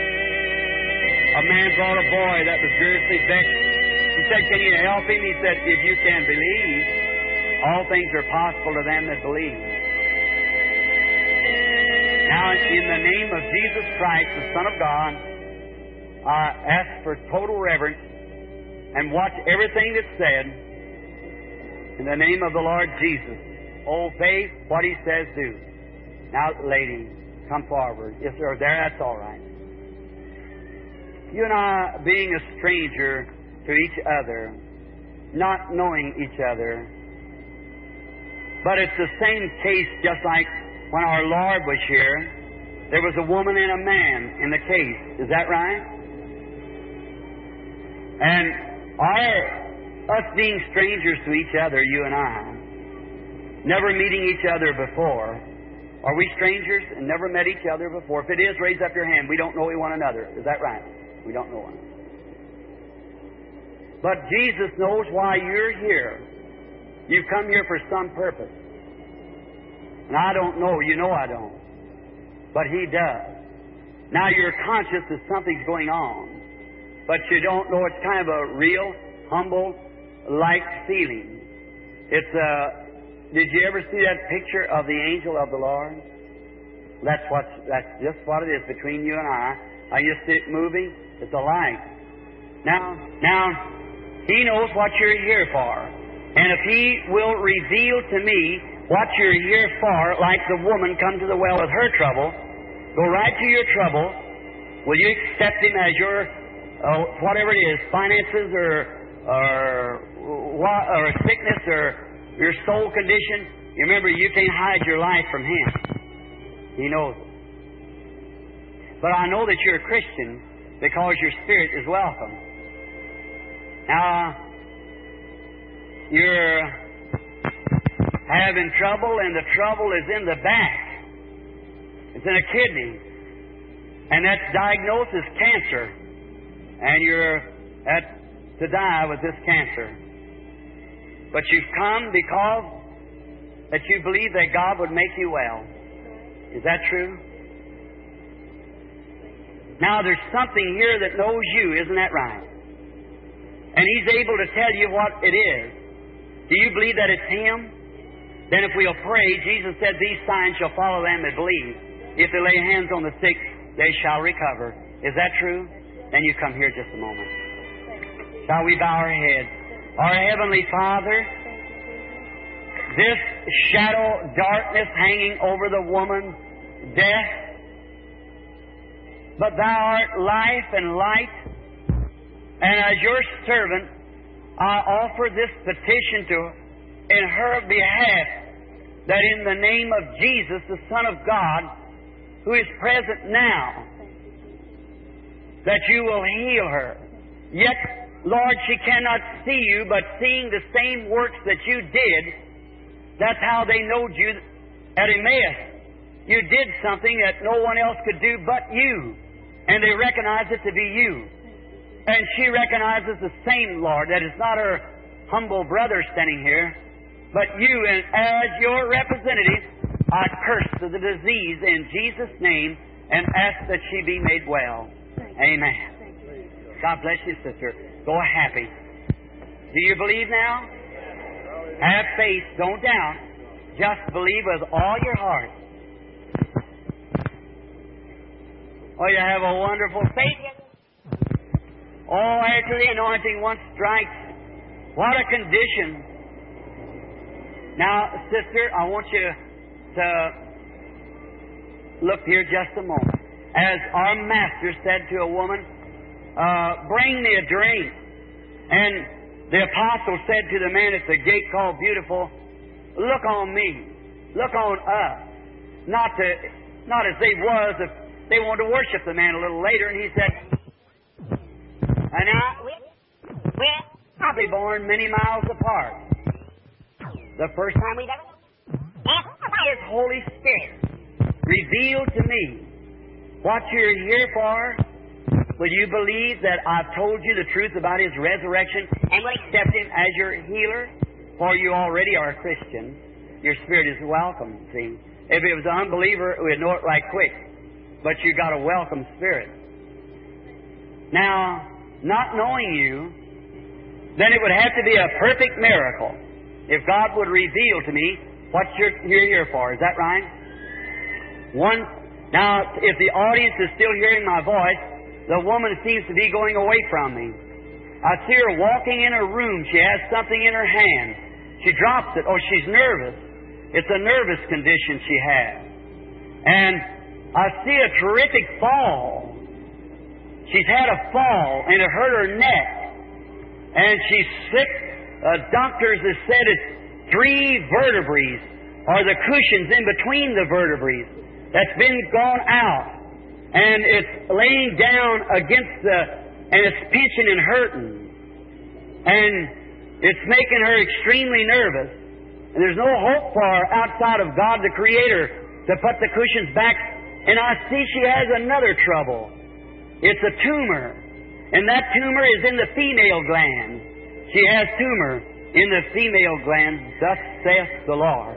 a man brought a boy that was grievously vexed. He said, "Can you help him?" He said, "If you can believe, all things are possible to them that believe." Now, in the name of Jesus Christ, the Son of God, I ask for total reverence and watch everything that's said. In the name of the Lord Jesus, obey what He says do. Now, lady, come forward. Yes, sir. There, that's all right. You and I, being a stranger to each other, not knowing each other, but it's the same case just like when our Lord was here. There was a woman and a man in the case. Is that right? And us being strangers to each other, you and I, never meeting each other before, are we strangers and never met each other before? If it is, raise up your hand. We don't know one another. Is that right? We don't know one another. But Jesus knows why you're here. You've come here for some purpose. And I don't know. You know I don't. But He does. Now you're conscious that something's going on. But you don't know. It's kind of a real, humble, light feeling. Did you ever see that picture of the angel of the Lord? That's just what it is between you and I. You see it moving? It's a light. Now, He knows what you're here for. And if He will reveal to me what you're here for, like the woman come to the well with her trouble, go right to your trouble. Will you accept Him as your, whatever it is, finances or sickness or your soul condition? You remember, you can't hide your life from Him. He knows it. But I know that you're a Christian because your spirit is welcome. Now, you're having trouble, and the trouble is in the back. It's in a kidney. And that's diagnosed as cancer. And you're to die with this cancer. But you've come because that you believe that God would make you well. Is that true? Now, there's something here that knows you, isn't that right? And He's able to tell you what it is. Do you believe that it's Him? Then if we'll pray, Jesus said, these signs shall follow them that believe. If they lay hands on the sick, they shall recover. Is that true? Then you come here just a moment. Shall we bow our heads? Our Heavenly Father, this shadow darkness hanging over the woman, death, but Thou art life and light, and as Your servant, I offer this petition in her behalf, that in the name of Jesus, the Son of God, who is present now, that You will heal her. Yet, Lord, she cannot see You, but seeing the same works that You did, that's how they knowed You at Emmaus. You did something that no one else could do but You, and they recognized it to be You. And she recognizes the same, Lord, that it's not her humble brother standing here, but You, and as Your representative, I curse the disease in Jesus' name and ask that she be made well. Amen. God bless you, sister. Go happy. Do you believe now? Have faith. Don't doubt. Just believe with all your heart. Oh, you have a wonderful faith. Oh, after the anointing once strikes, what a condition. Now, sister, I want you to look here just a moment. As our Master said to a woman, bring me a drink. And the apostle said to the man at the gate called Beautiful, look on me. Look on us. Not as they was if they wanted to worship the man a little later. And he said, and we're probably born many miles apart. The first time we've ever His Holy Spirit revealed to me what you're here for. Will you believe that I've told you the truth about His resurrection and will accept Him as your healer? For you already are a Christian. Your spirit is welcome, see. If it was an unbeliever, we'd know it right quick. But you got a welcome spirit. Now, not knowing you, then it would have to be a perfect miracle if God would reveal to me what you're here for. Is that right? Now, if the audience is still hearing my voice, the woman seems to be going away from me. I see her walking in her room. She has something in her hand. She drops it. Oh, she's nervous. It's a nervous condition she has. And I see a terrific fall. She's had a fall, and it hurt her neck. And she's sick. Doctors have said it's 3 vertebrae, or the cushions in between the vertebrae, that's been gone out. And it's laying down against and it's pinching and hurting. And it's making her extremely nervous. And there's no hope for her outside of God the Creator to put the cushions back. And I see she has another trouble. It's a tumor. And that tumor is in the female gland. She has tumor in the female gland, thus saith the Lord.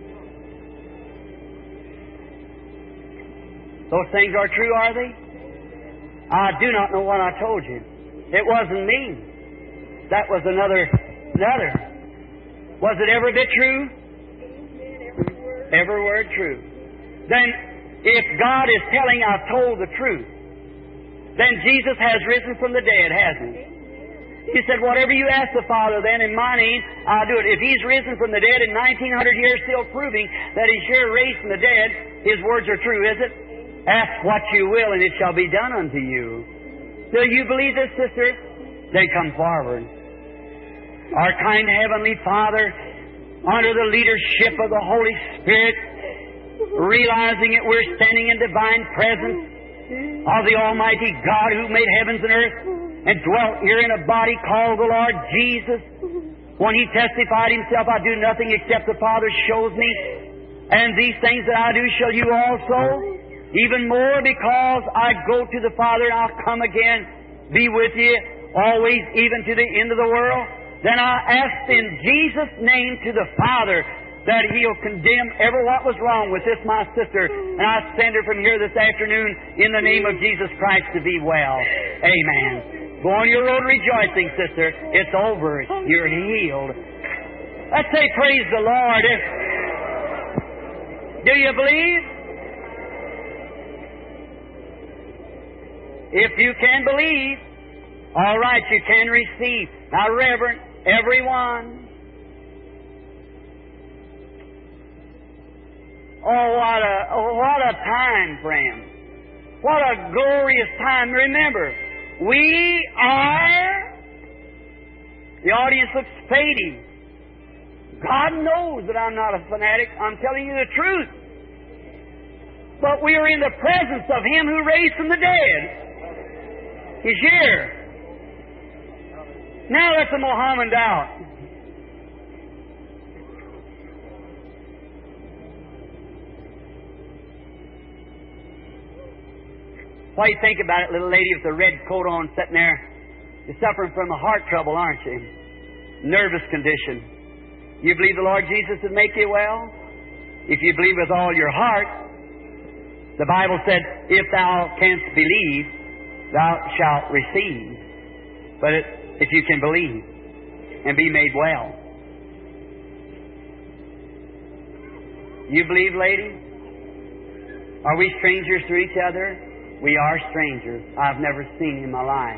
Those things are true, are they? I do not know what I told you. It wasn't me. That was another. Was it every bit true? Every word true. Then, if God is telling I've told the truth, then Jesus has risen from the dead, hasn't He? He said, whatever you ask the Father then in my name, I'll do it. If He's risen from the dead in 1900 years, still proving that He's here raised from the dead, His words are true, is it? Ask what you will, and it shall be done unto you. Do you believe this, sister? Then come forward. Our kind Heavenly Father, under the leadership of the Holy Spirit, realizing that we're standing in divine presence of the Almighty God who made heavens and earth and dwelt here in a body called the Lord Jesus. When He testified Himself, I do nothing except the Father shows me. And these things that I do shall you also, even more, because I go to the Father and I'll come again, be with you always, even to the end of the world. Then I asked in Jesus' name to the Father that He'll condemn every what was wrong with this my sister, and I send her from here this afternoon in the name of Jesus Christ to be well. Amen. Go on your road rejoicing, sister. It's over. You're healed. Let's say praise the Lord. Do you believe? If you can believe, all right, you can receive. Now, Reverend, everyone. Oh, what a time, friend. What a glorious time. Remember, we are, the audience looks fading. God knows that I'm not a fanatic. I'm telling you the truth. But we are in the presence of Him who raised from the dead. He's here. Now let the Mohammed out. What do you think about it, little lady with the red coat on sitting there? You're suffering from a heart trouble, aren't you? Nervous condition. You believe the Lord Jesus would make you well? If you believe with all your heart, the Bible said, if thou canst believe, thou shalt receive. But if you can believe and be made well. You believe, lady? Are we strangers to each other? We are strangers. I've never seen you in my life.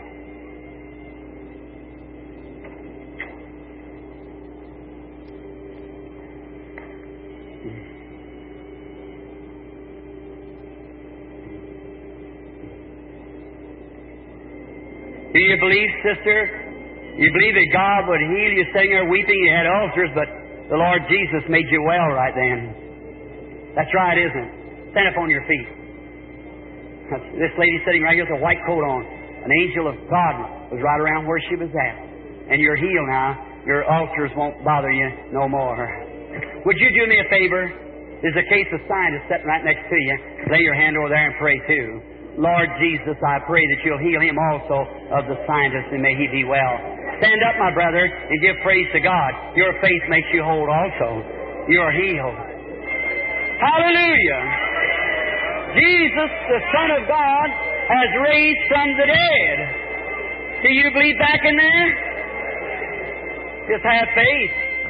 Do you believe, sister? You believe that God would heal you sitting there weeping? You had ulcers, but the Lord Jesus made you well right then. That's right, isn't it? Stand up on your feet. This lady sitting right here with a white coat on. An angel of God was right around where she was at. And you're healed now. Your ulcers won't bother you no more. Would you do me a favor? There's a case of scientists sitting right next to you. Lay your hand over there and pray too. Lord Jesus, I pray that you'll heal him also of the scientist, and may he be well. Stand up, my brother, and give praise to God. Your faith makes you whole also. You're healed. Hallelujah! Jesus, the Son of God, has raised from the dead. Do you believe back in there? Just have faith.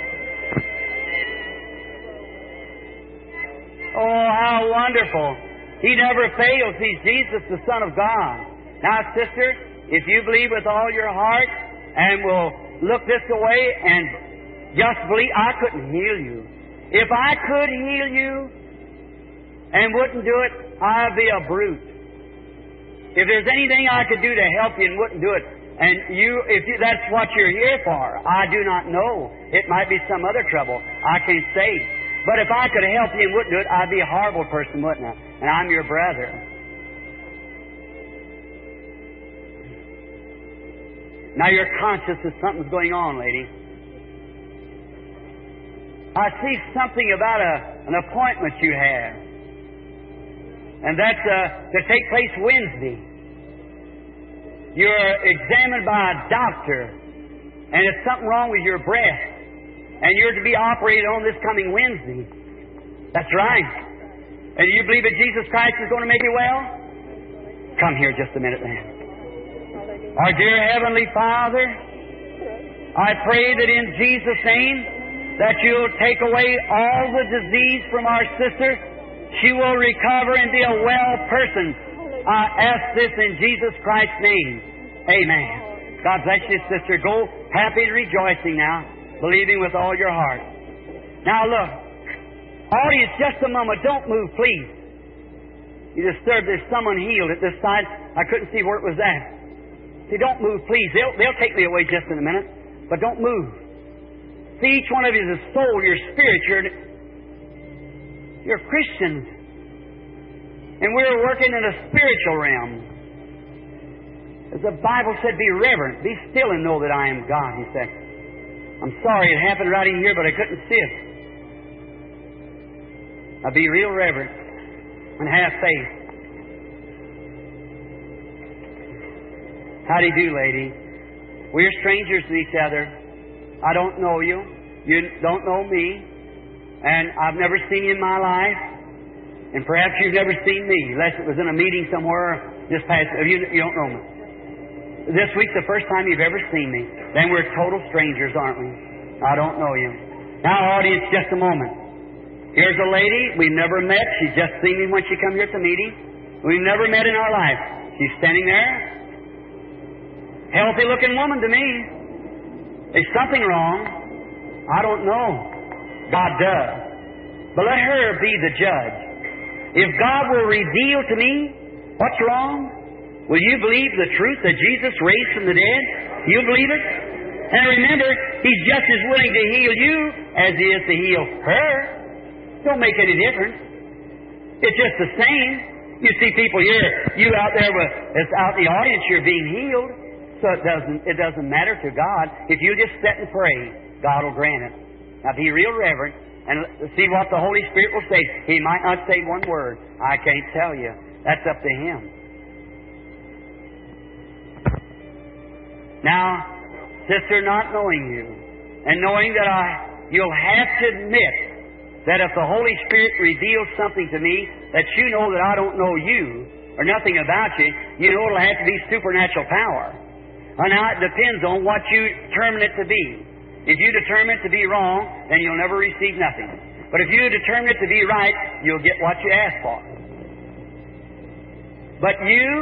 Oh, how wonderful. He never fails. He's Jesus, the Son of God. Now, sister, if you believe with all your heart and will look this way and just believe, I couldn't heal you. If I could heal you and wouldn't do it, I'd be a brute. If there's anything I could do to help you and wouldn't do it, and that's what you're here for, I do not know. It might be some other trouble. I can't say. But if I could help you and wouldn't do it, I'd be a horrible person, wouldn't I? And I'm your brother. Now you're conscious that something's going on, lady. I see something about an appointment you have. And that's to take place Wednesday. You're examined by a doctor, and there's something wrong with your breast, and you're to be operated on this coming Wednesday. That's right. And do you believe that Jesus Christ is going to make you well? Come here just a minute, man. Our dear Heavenly Father, I pray that in Jesus' name that you'll take away all the disease from our sister. She will recover and be a well person. I ask this in Jesus Christ's name. Amen. God bless you, sister. Go happy and rejoicing now, believing with all your heart. Now look, audience, just a moment. Don't move, please. You disturbed. There's someone healed at this side. I couldn't see where it was at. See, don't move, please. They'll take me away just in a minute, but don't move. See, each one of you is a soul, your spirit. You're Christians. And we're working in a spiritual realm. As the Bible said, be reverent, be still and know that I am God, He said. I'm sorry it happened right in here, but I couldn't see it. Now be real reverent and have faith. How do you do, lady? We're strangers to each other. I don't know you. You don't know me. And I've never seen you in my life. And perhaps you've never seen me, unless it was in a meeting somewhere just past. You don't know me. This week's the first time you've ever seen me. Then we're total strangers, aren't we? I don't know you. Now, audience, just a moment. Here's a lady we've never met. She's just seen me when she come here at the meeting. We've never met in our life. She's standing there. Healthy-looking woman to me. Is something wrong? I don't know. God does. But let her be the judge. If God will reveal to me what's wrong, will you believe the truth that Jesus raised from the dead? You believe it? And remember, He's just as willing to heal you as He is to heal her. Don't make any difference. It's just the same. You see people here, you out there that's out in the audience, you're being healed. So it doesn't matter to God. If you just sit and pray, God will grant it. Now be real reverent and see what the Holy Spirit will say. He might not say one word. I can't tell you. That's up to Him. Now, sister, not knowing you, and knowing that you'll have to admit that if the Holy Spirit reveals something to me that you know that I don't know you, or nothing about you, you know it'll have to be supernatural power. And now it depends on what you determine it to be. If you determine it to be wrong, then you'll never receive nothing. But if you determine it to be right, you'll get what you ask for. But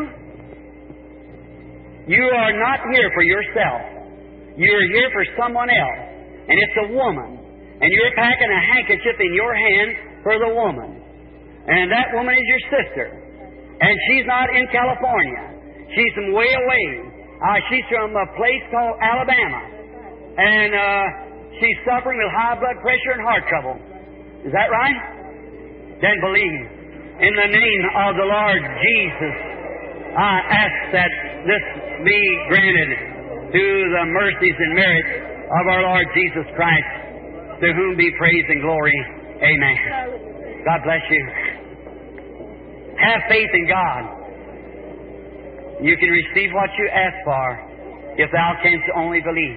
you are not here for yourself. You're here for someone else. And it's a woman. And you're packing a handkerchief in your hand for the woman. And that woman is your sister. And she's not in California. She's from way away. She's from a place called Alabama. And she's suffering with high blood pressure and heart trouble. Is that right? Then believe. In the name of the Lord Jesus, I ask that this be granted through the mercies and merits of our Lord Jesus Christ, to whom be praise and glory. Amen. God bless you. Have faith in God. You can receive what you ask for if thou canst only believe.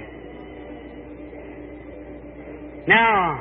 Now,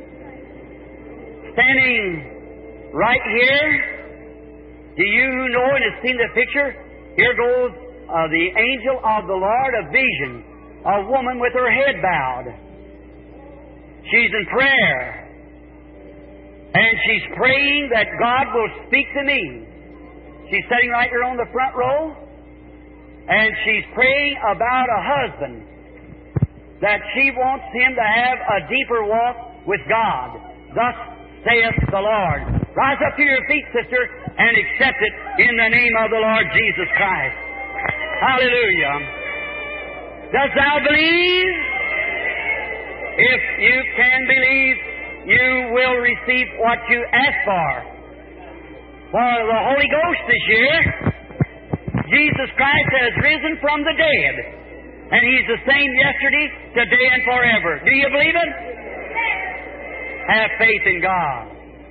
standing right here, do you who know and have seen the picture? Here goes the angel of the Lord, a vision, a woman with her head bowed. She's in prayer. And she's praying that God will speak to me. She's sitting right here on the front row. And she's praying about a husband, that she wants him to have a deeper walk with God. Thus saith the Lord. Rise up to your feet, sister, and accept it in the name of the Lord Jesus Christ. Hallelujah. Dost thou believe? If you can believe, you will receive what you ask for. For the Holy Ghost is here. Jesus Christ has risen from the dead. And He's the same yesterday, today, and forever. Do you believe it? Have faith in God.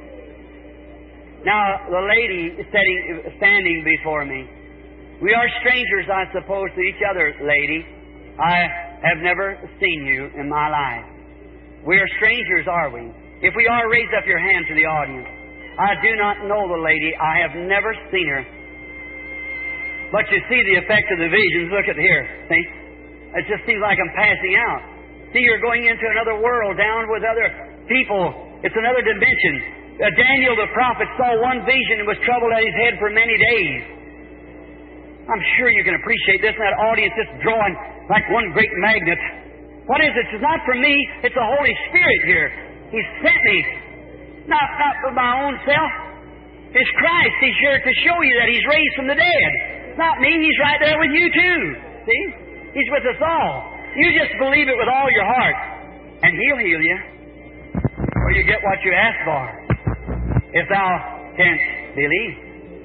Now, the lady standing before me. We are strangers, I suppose, to each other, lady. I have never seen you in my life. We are strangers, are we? If we are, raise up your hand to the audience. I do not know the lady. I have never seen her. But you see the effect of the visions. Look at here. See? It just seems like I'm passing out. See, you're going into another world, down with other people. It's another dimension. Daniel the prophet saw one vision and was troubled at his head for many days. I'm sure you can appreciate this, and that audience just drawing like one great magnet. What is it? It's not from me. It's the Holy Spirit here. He sent me. Not for my own self. It's Christ. He's here to show you that He's raised from the dead. Not me. He's right there with you too. See? He's with us all. You just believe it with all your heart, and He'll heal you. Or you get what you ask for. If thou canst believe.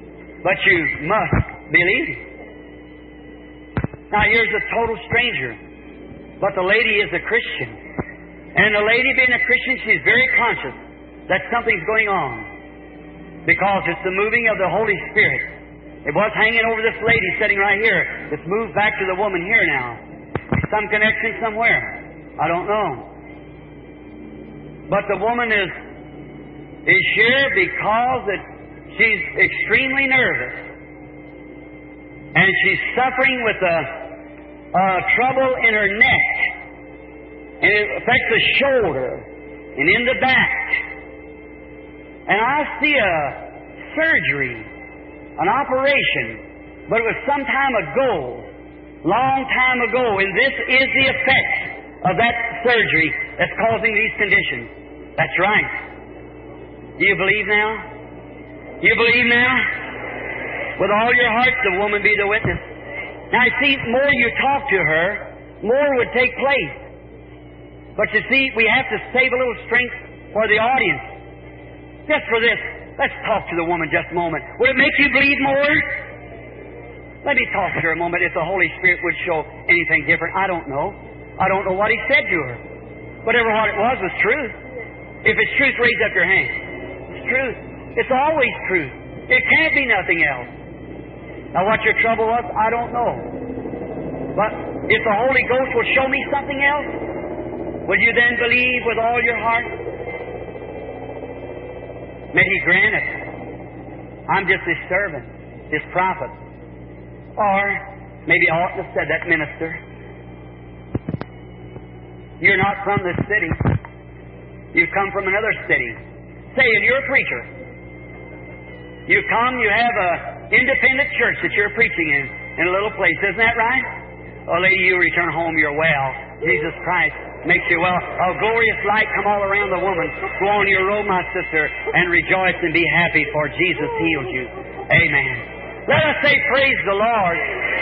But you must believe. Now, here's a total stranger. But the lady is a Christian. And the lady being a Christian, she's very conscious that something's going on. Because it's the moving of the Holy Spirit. It was hanging over this lady sitting right here. It's moved back to the woman here now. Some connection somewhere. I don't know. But the woman is here because she's extremely nervous. And she's suffering with trouble in her neck. And it affects the shoulder and in the back. And I see a surgery, an operation, but it was some time ago, long time ago, and this is the effect of that surgery that's causing these conditions. That's right. Do you believe now? Do you believe now? With all your heart, the woman be the witness. Now, you see, more you talk to her, more would take place. But you see, we have to save a little strength for the audience. Just for this, let's talk to the woman just a moment. Would it make you believe more? Let me talk to her a moment if the Holy Spirit would show anything different. I don't know. I don't know what He said to her. Whatever what it was truth. If it's truth, raise up your hand. It's truth. It's always truth. It can't be nothing else. Now, what your trouble was, I don't know. But if the Holy Ghost will show me something else, will you then believe with all your heart? May He grant it. I'm just His servant, His prophet. Or, maybe I ought to have said that, minister. You're not from this city. You've come from another city. Say, and you're a preacher. You come, you have an independent church that you're preaching in a little place. Isn't that right? Oh, lady, you return home, you're well. Jesus Christ makes you well. A glorious light come all around the woman. Go on your road, my sister, and rejoice and be happy, for Jesus healed you. Amen. Let us say, praise the Lord.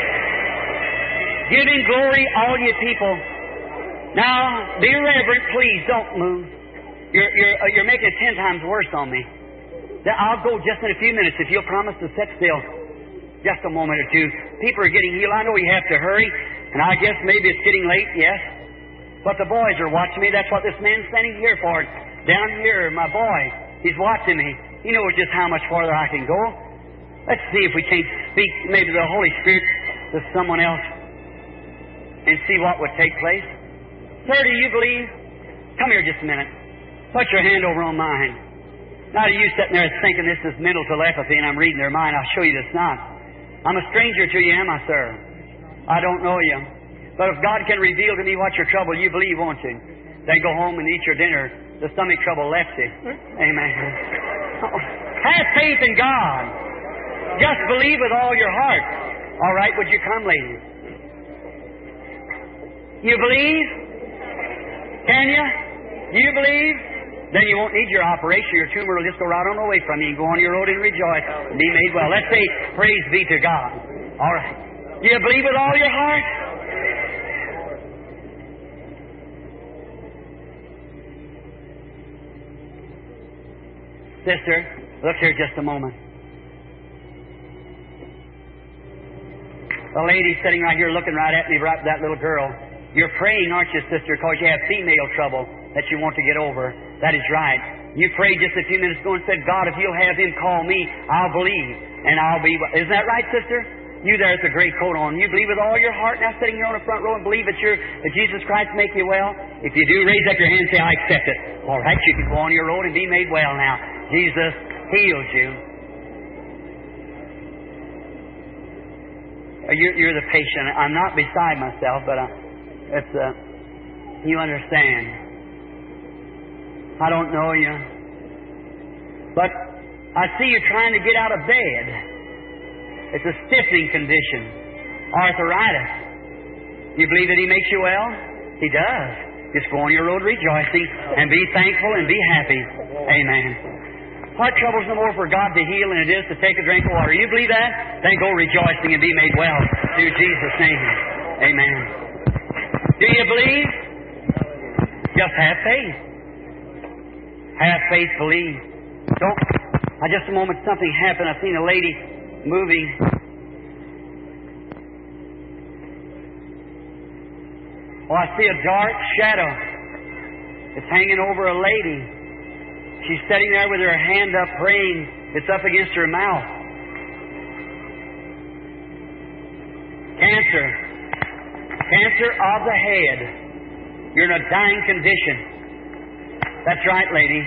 Give Him glory, all you people. Now, be reverent, please. Don't move. You're making it 10 times worse on me. I'll go just in a few minutes if you'll promise to sit still. Just a moment or two. People are getting healed. I know you have to hurry, and I guess maybe it's getting late, yes. But the boys are watching me. That's what this man's standing here for. Down here, my boy, he's watching me. He knows just how much farther I can go. Let's see if we can't speak maybe the Holy Spirit to someone else and see what would take place. Sir, do you believe? Come here just a minute. Put your hand over on mine. Now, you sitting there thinking this is mental telepathy and I'm reading their mind, I'll show you this not. I'm a stranger to you, am I, sir? I don't know you. But if God can reveal to me what's your trouble, you believe, won't you? Then go home and eat your dinner. The stomach trouble left you. Amen. Have faith in God. Just believe with all your heart. All right, would you come, ladies? You believe? Can you? Do you believe? Then you won't need your operation. Your tumor will just go right on away from you and go on your road and rejoice and be made well. Let's say, praise be to God. All right. Do you believe with all your heart? Sister, look here just a moment. The lady sitting right here looking right at me, right at that little girl. You're praying, aren't you, sister, because you have female trouble that you want to get over. That is right. You prayed just a few minutes ago and said, God, if you'll have Him call me, I'll believe, and I'll be... Isn't that right, sister? You there with the gray coat on. You believe with all your heart now sitting here on the front row and believe that Jesus Christ make you well? If you do, raise up your hand and say, I accept it. All right, you can go on your road and be made well now. Jesus heals you. You're the patient. I'm not beside myself, but you understand. I don't know you. But I see you trying to get out of bed. It's a stiffening condition. Arthritis. You believe that He makes you well? He does. Just go on your road rejoicing and be thankful and be happy. Amen. What trouble's no more for God to heal than it is to take a drink of water? You believe that? Then go rejoicing and be made well through Jesus' name. Amen. Do you believe? Just have faith. Have faith, believe. Don't. Just a moment, something happened. I seen a lady moving. Oh, I see a dark shadow. It's hanging over a lady. She's sitting there with her hand up praying. It's up against her mouth. Cancer. Cancer of the head. You're in a dying condition. That's right, lady.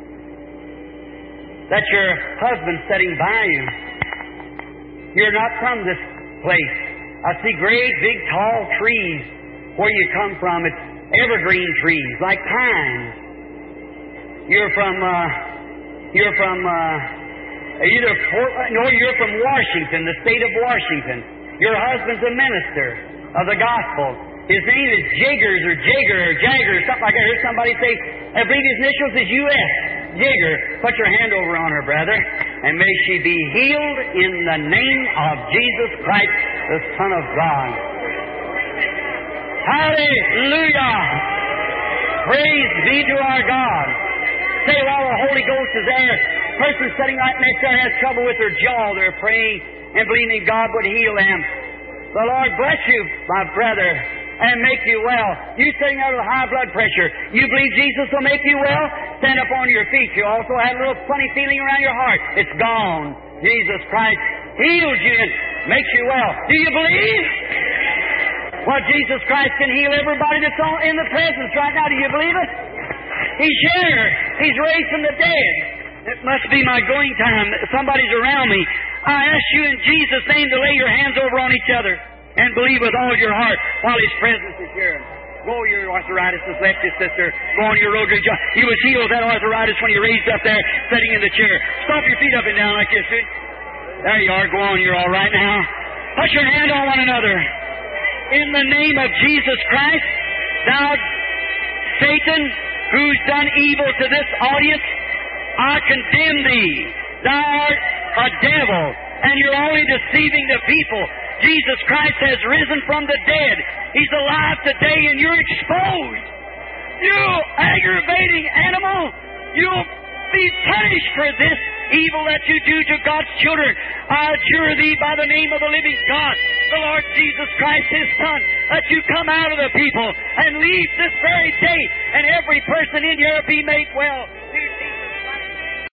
That's your husband sitting by you. You're not from this place. I see great, big, tall trees where you come from. It's evergreen trees, like pines. You're from either Portland, or you're from Washington, the state of Washington. Your husband's a minister of the gospel. His name is Jaggers or Jagger, something like that. I heard somebody say, I believe his initials is U.S. Jagger. Put your hand over on her, brother, and may she be healed in the name of Jesus Christ, the Son of God. Hallelujah! Praise be to our God. Say, while the Holy Ghost is there, person sitting right next there has trouble with their jaw. They're praying and believing God would heal them. The Lord bless you, my brother, and make you well. You sitting there with high blood pressure, you believe Jesus will make you well? Stand up on your feet. You also had a little funny feeling around your heart. It's gone. Jesus Christ heals you and makes you well. Do you believe? Well, Jesus Christ can heal everybody that's in the presence right now. Do you believe it? He's here. He's raised from the dead. It must be my going time. Somebody's around me. I ask you in Jesus' name to lay your hands over on each other and believe with all your heart while His presence is here. Go, your arthritis has left you, sister. Go on your road to joy. You was healed of that arthritis when you raised up there, sitting in the chair. Stomp your feet up and down like this, dude. There you are. Go on. You're all right now. Put your hand on one another. In the name of Jesus Christ, thou Satan, who's done evil to this audience, I condemn thee. Thou art a devil, and you're only deceiving the people. Jesus Christ has risen from the dead. He's alive today, and you're exposed. You aggravating animal! You'll be punished for this evil that you do to God's children. I adjure thee by the name of the living God, the Lord Jesus Christ, His Son, that you come out of the people and leave this very day, and every person in here be made well.